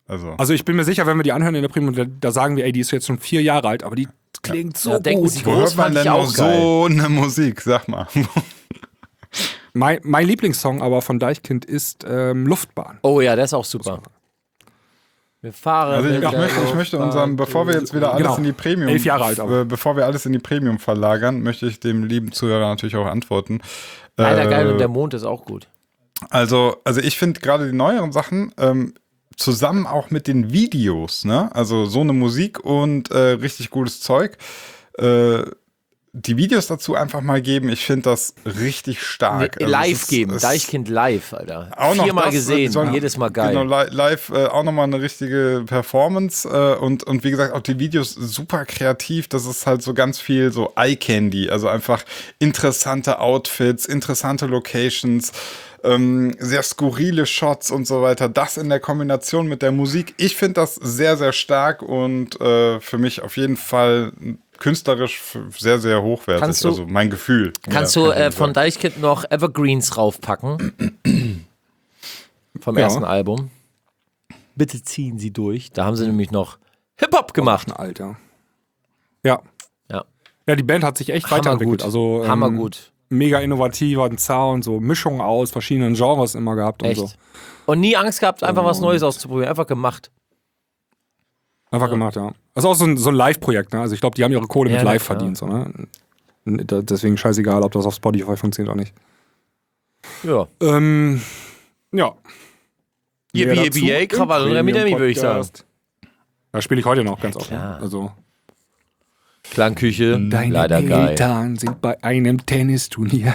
Also, Also ich bin mir sicher, wenn wir die anhören in der Premium, da, da sagen wir, ey, die ist jetzt schon vier Jahre alt, aber die klingt so Ja, denken gut. Sie wo groß, hört man fand ich denn noch auch geil. so eine Musik? Sag mal. Mein, mein Lieblingssong aber von Deichkind ist ähm, Luftbahn. Oh ja, der ist auch super. Wir fahren. Also ich, mit ich, der möchte, ich möchte Luftbahn unseren, bevor wir jetzt wieder alles Genau. in die Premium, Elf Jahre alt aber. äh, bevor wir alles in die Premium verlagern, möchte ich dem lieben Zuhörer natürlich auch antworten. Leider Äh, geil und der Mond ist auch gut. Also, also ich finde gerade die neueren Sachen ähm, zusammen auch mit den Videos, ne? Also so eine Musik und äh, richtig gutes Zeug. Äh, die Videos dazu einfach mal geben, ich finde das richtig stark. Nee, Also live es ist- geben, es- Deichkind live, Alter. Auch noch Viermal das, gesehen, äh, sollen- jedes Mal geil. Genau, li live äh, auch nochmal eine richtige Performance äh, und, und wie gesagt, auch die Videos super kreativ. Das ist halt so ganz viel so Eye-Candy, also einfach interessante Outfits, interessante Locations, ähm, sehr skurrile Shots und so weiter. Das in der Kombination mit der Musik. Ich finde das sehr, sehr stark und äh, für mich auf jeden Fall künstlerisch sehr, sehr hochwertig. Kannst du- also mein Gefühl. Kannst Ja, du kann ich äh, von sagen. Deichkind noch Evergreens raufpacken? Vom Ja. ersten Album. Bitte ziehen Sie durch. Da haben sie nämlich noch Hip-Hop gemacht. Alter. Ja. Ja. Ja, die Band hat sich echt weiterentwickelt. Also, ähm, Hammergut. Mega innovativer Sound, so Mischungen aus verschiedenen Genres immer gehabt und Echt. so. Und nie Angst gehabt, einfach was Neues auszuprobieren. Einfach gemacht. Einfach gemacht, ja. Das ist auch so ein, so ein Live-Projekt, ne? Also ich glaube, die haben ihre Kohle Ja, mit na Live klar. verdient, so, ne? Da- Deswegen scheißegal, ob das auf Spotify funktioniert oder nicht. Ja. Ähm, ja. Yippie, Mehr yippie, dazu yay, im Krawall und Remi Demi, würde ich sagen. Premium-Podcast. Da spiele ich heute noch ganz oft. klar. Also, Klangküche, deine leider geil. Eltern sind bei einem Tennisturnier.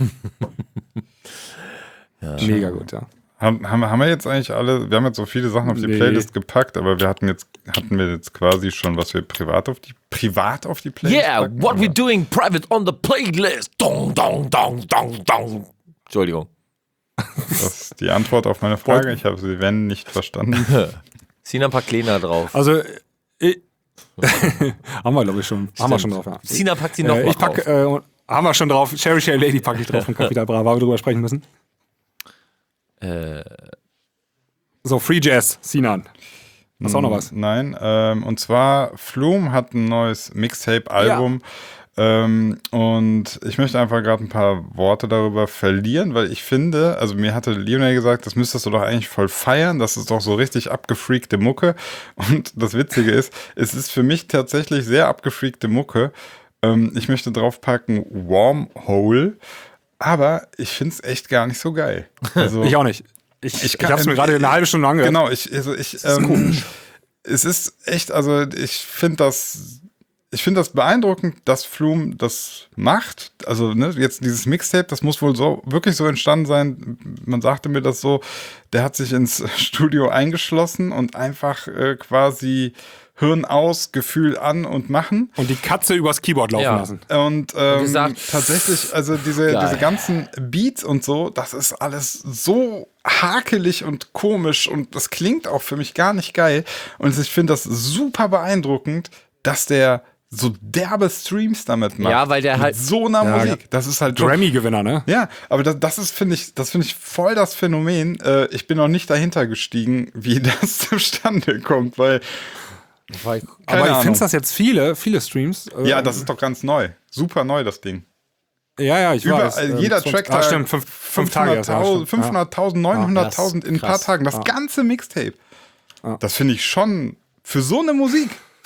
Mega gut, ja. Haben, haben, haben wir jetzt eigentlich alle, wir haben jetzt so viele Sachen auf die Nee. Playlist gepackt, aber wir hatten jetzt, hatten wir jetzt quasi schon, was wir privat auf die, privat auf die Playlist Yeah, packen, what oder? we doing private on the playlist. Dong, dong, dong, dong, dong. Entschuldigung. Das ist die Antwort auf meine Frage. Ich habe sie, wenn, nicht verstanden. Ziehen ein paar Kleiner drauf. Also, ich, haben wir, glaube ich, schon. Haben wir schon drauf, ja. Sina packt sie noch Äh, mal ich pack, drauf. äh, haben wir schon drauf. Sherry Sherry Lady packe ich drauf von Capital Bra, weil wir drüber sprechen müssen. Äh, So, Free Jazz, Sinan. Hast du auch noch was? Nein, ähm, und zwar Flume hat ein neues Mixtape-Album. Ähm, und ich möchte einfach gerade ein paar Worte darüber verlieren, weil ich finde, also mir hatte Lionel gesagt, das müsstest du doch eigentlich voll feiern, das ist doch so richtig abgefreakte Mucke. Und das Witzige ist, es ist für mich tatsächlich sehr abgefreakte Mucke. Ähm, ich möchte draufpacken Wormhole, aber ich finde es echt gar nicht so geil. Also, Ich auch nicht. Ich, Ich ich, kann- ich habe es mir gerade eine halbe Stunde angehört. Genau, ich, also ich, ähm, es ist echt, also ich finde das, ich finde das beeindruckend, dass Flume das macht. Also, ne, jetzt dieses Mixtape, das muss wohl so, wirklich so entstanden sein. Man sagte mir das so, der hat sich ins Studio eingeschlossen und einfach äh, quasi Hirn aus, Gefühl an und machen. Und die Katze übers Keyboard laufen Ja. lassen. Und ähm, gesagt, tatsächlich, also diese, geil. diese ganzen Beats und so, das ist alles so hakelig und komisch und das klingt auch für mich gar nicht geil. Und ich finde das super beeindruckend, dass der so derbe Streams damit macht. Ja, weil der Mit halt- so einer Ja, Musik. Das ist halt schon- Grammy-Gewinner, ne? ja, aber das, das ist, finde ich, das finde ich voll das Phänomen. Äh, ich bin noch nicht dahinter gestiegen, wie das zustande kommt, weil war ich- keine Aber ich Ahnung. finde das jetzt viele, viele Streams. äh, ja, das ist doch ganz neu. Super neu, das Ding. Ja, ja, ich Überall, weiß. ähm, jeder zwanzig Track ah, stimmt, fünf, fünf Tage erst. Ja, stimmt. fünfhunderttausend, neunhunderttausend krass, in ein paar krass. Tagen. Das ganze Mixtape. Das finde ich schon für so eine Musik.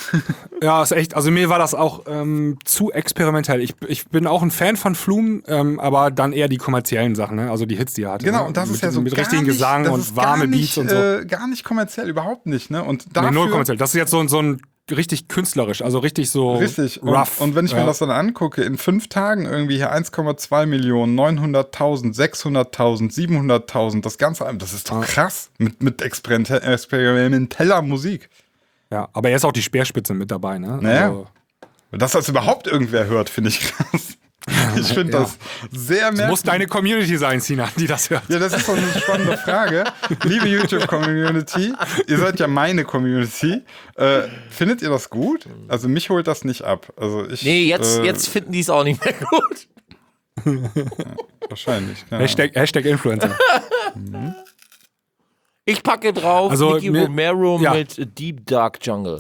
Ja, ist echt. Also mir war das auch ähm, zu experimentell. Ich, ich bin auch ein Fan von Flume, ähm, aber dann eher die kommerziellen Sachen, ne? Also die Hits, die er hatte. Genau, ne? und das mit, ist ja so mit gar richtigen nicht, Gesang das und ist gar warme nicht, Beats und so. Äh, gar nicht kommerziell, überhaupt nicht. Ne? Und dafür, Nee, null kommerziell. Das ist jetzt so, ein- so ein richtig künstlerisch, also richtig so Richtig. rough. Und, und wenn ich ja. mir das dann angucke, in fünf Tagen irgendwie hier eins Komma zwei Millionen, neunhunderttausend, sechshunderttausend, siebenhunderttausend, das ganze Album, das ist doch krass. Mit, mit experiment- experimenteller Musik. Ja, aber er ist auch die Speerspitze mit dabei, ne? Naja. Also, Dass das überhaupt irgendwer hört, finde ich krass. Ich finde Ja. das sehr merkwürdig. muss deine Community sein, Sina, die das hört. Ja, das ist doch eine spannende Frage. Liebe YouTube-Community, ihr seid ja meine Community. Äh, findet ihr das gut? Also mich holt das nicht ab. Also ich, Nee, jetzt, äh, jetzt finden die es auch nicht mehr gut. Wahrscheinlich. Ja. Hashtag, Hashtag Influencer. Ich packe drauf Also, Nicky mir- Romero ja. mit Deep Dark Jungle.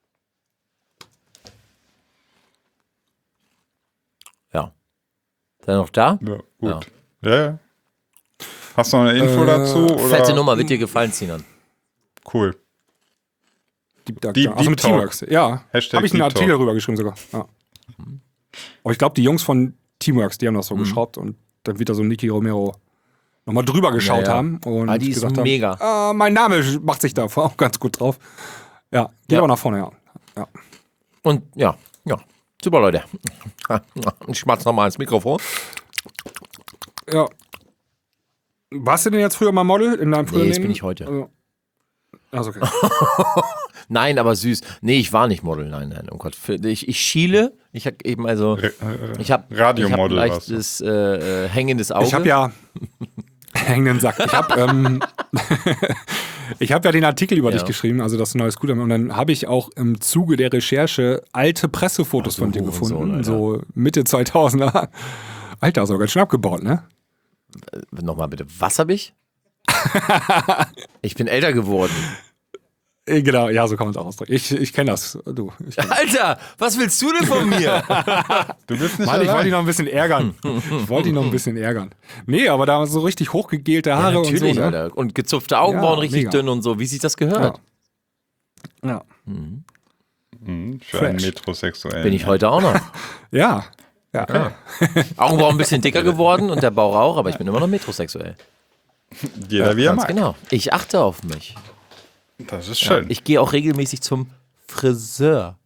Ja. Ist er noch da? Ja, gut. Ja. ja. Hast du noch eine Info Äh, dazu? Oder? Fette Nummer, wird dir gefallen, Sinan. Cool. Deep Dark Deep- Jungle. Also Deep mit Talk. Teamworks. Ja. Hashtag Habe ich einen Deep Artikel Talk. rübergeschrieben sogar. Ja. Aber ich glaube, die Jungs von Teamworks, die haben das so geschraubt und dann wird da so Nicky Romero nochmal drüber geschaut Ja, ja. haben und Ah, die ist gesagt mega. haben, äh, mein Name macht sich da auch ganz gut drauf. Ja, geht Ja. auch nach vorne, ja. ja. Und ja, ja. Super, Leute. Ich schmatze nochmal ins Mikrofon. Ja. Warst du denn jetzt früher mal Model in deinem früheren Nee, das Leben? bin ich heute. Also, also okay. Nein, aber süß. Nee, ich war nicht Model. Nein, nein, oh Gott. Für- Ich, ich schiele. Ich habe eben also. Ich habe Radiomodel Ich hab ein warst du. leichtes äh, äh, hängendes Auge. Ich habe ja hängenden Sack. Ich habe ähm, ich habe ja den Artikel über Ja. dich geschrieben, also das neue Scooter. Und dann habe ich auch im Zuge der Recherche alte Pressefotos Ach, du von dir Hurensohn, gefunden, Alter. so Mitte zweitausender. Alter, so ganz schön abgebaut, ne? Nochmal bitte. Was habe ich? Ich bin älter geworden. Äh, Genau, ja, so kann man es auch ausdrücken. Ich, ich kenne das, du. Ich kenn Alter, was willst du denn von mir? Du bist nicht Mann, ich wollte allein. ihn noch ein bisschen ärgern. Ich wollte ihn noch ein bisschen ärgern. Nee, aber da so richtig hochgegelte Haare Ja, und so. natürlich, Ne? Alter. Und gezupfte Augenbrauen Ja, richtig mega. dünn und so, wie sich das gehört. Ja. Mhm, für einen Fresh. Metrosexuellen. Bin ich heute auch noch. Ja. Ja. ja. Augenbrauen ein bisschen dicker geworden und der Bauch auch, aber ich bin immer noch metrosexuell. Jeder wie er Ganz mag. genau. Ich achte auf mich. Das ist schön. Ich gehe auch regelmäßig zum Friseur.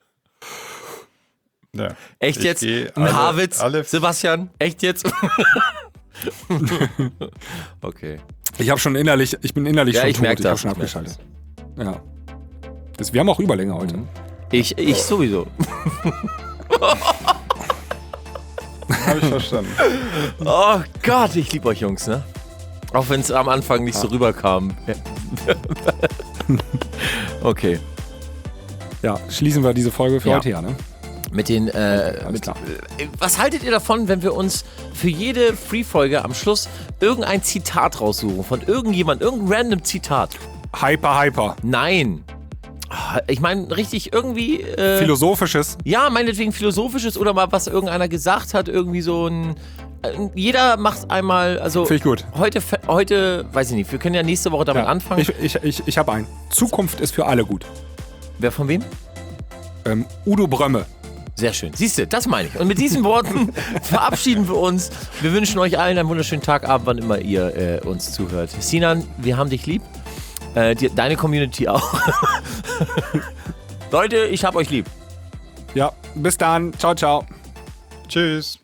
Ja. Echt Ich jetzt? geh Ein alle- Haarwitz? alle- Sebastian? Echt jetzt? Okay. Ich habe schon innerlich, ich bin innerlich Ja, schon ich tot. merk ich habe das, schon ich merk abgeschaltet. Ja. Das, wir haben auch Überlänge heute. Ich, ich sowieso. Habe ich verstanden. Oh Gott, ich liebe euch Jungs, ne? Auch wenn es am Anfang nicht so rüberkam. Okay. Ja, schließen wir diese Folge für Ja. heute her, ne? Mit den, äh, alles mit, klar. äh, was haltet ihr davon, wenn wir uns für jede Free-Folge am Schluss irgendein Zitat raussuchen? Von irgendjemand, irgendein random Zitat? Hyper, hyper. Nein. Ah, Ich meine, richtig irgendwie. Äh, Philosophisches. ja, meinetwegen philosophisches oder mal was irgendeiner gesagt hat, irgendwie so ein. äh, Jeder macht einmal, also Finde ich gut. heute, fe- heute, weiß ich nicht, wir können ja nächste Woche damit Ja. anfangen. Ich, ich, ich, ich habe einen. Zukunft ist für alle gut. Wer von wem? Ähm, Udo Brömme. Sehr schön. Siehst du, das meine ich. Und mit diesen Worten verabschieden wir uns. Wir wünschen euch allen einen wunderschönen Tag, Abend, wann immer ihr äh, uns zuhört. Sinan, wir haben dich lieb. Äh, die, deine Community auch. Leute, ich hab euch lieb. Ja, bis dann. Ciao, ciao. Tschüss.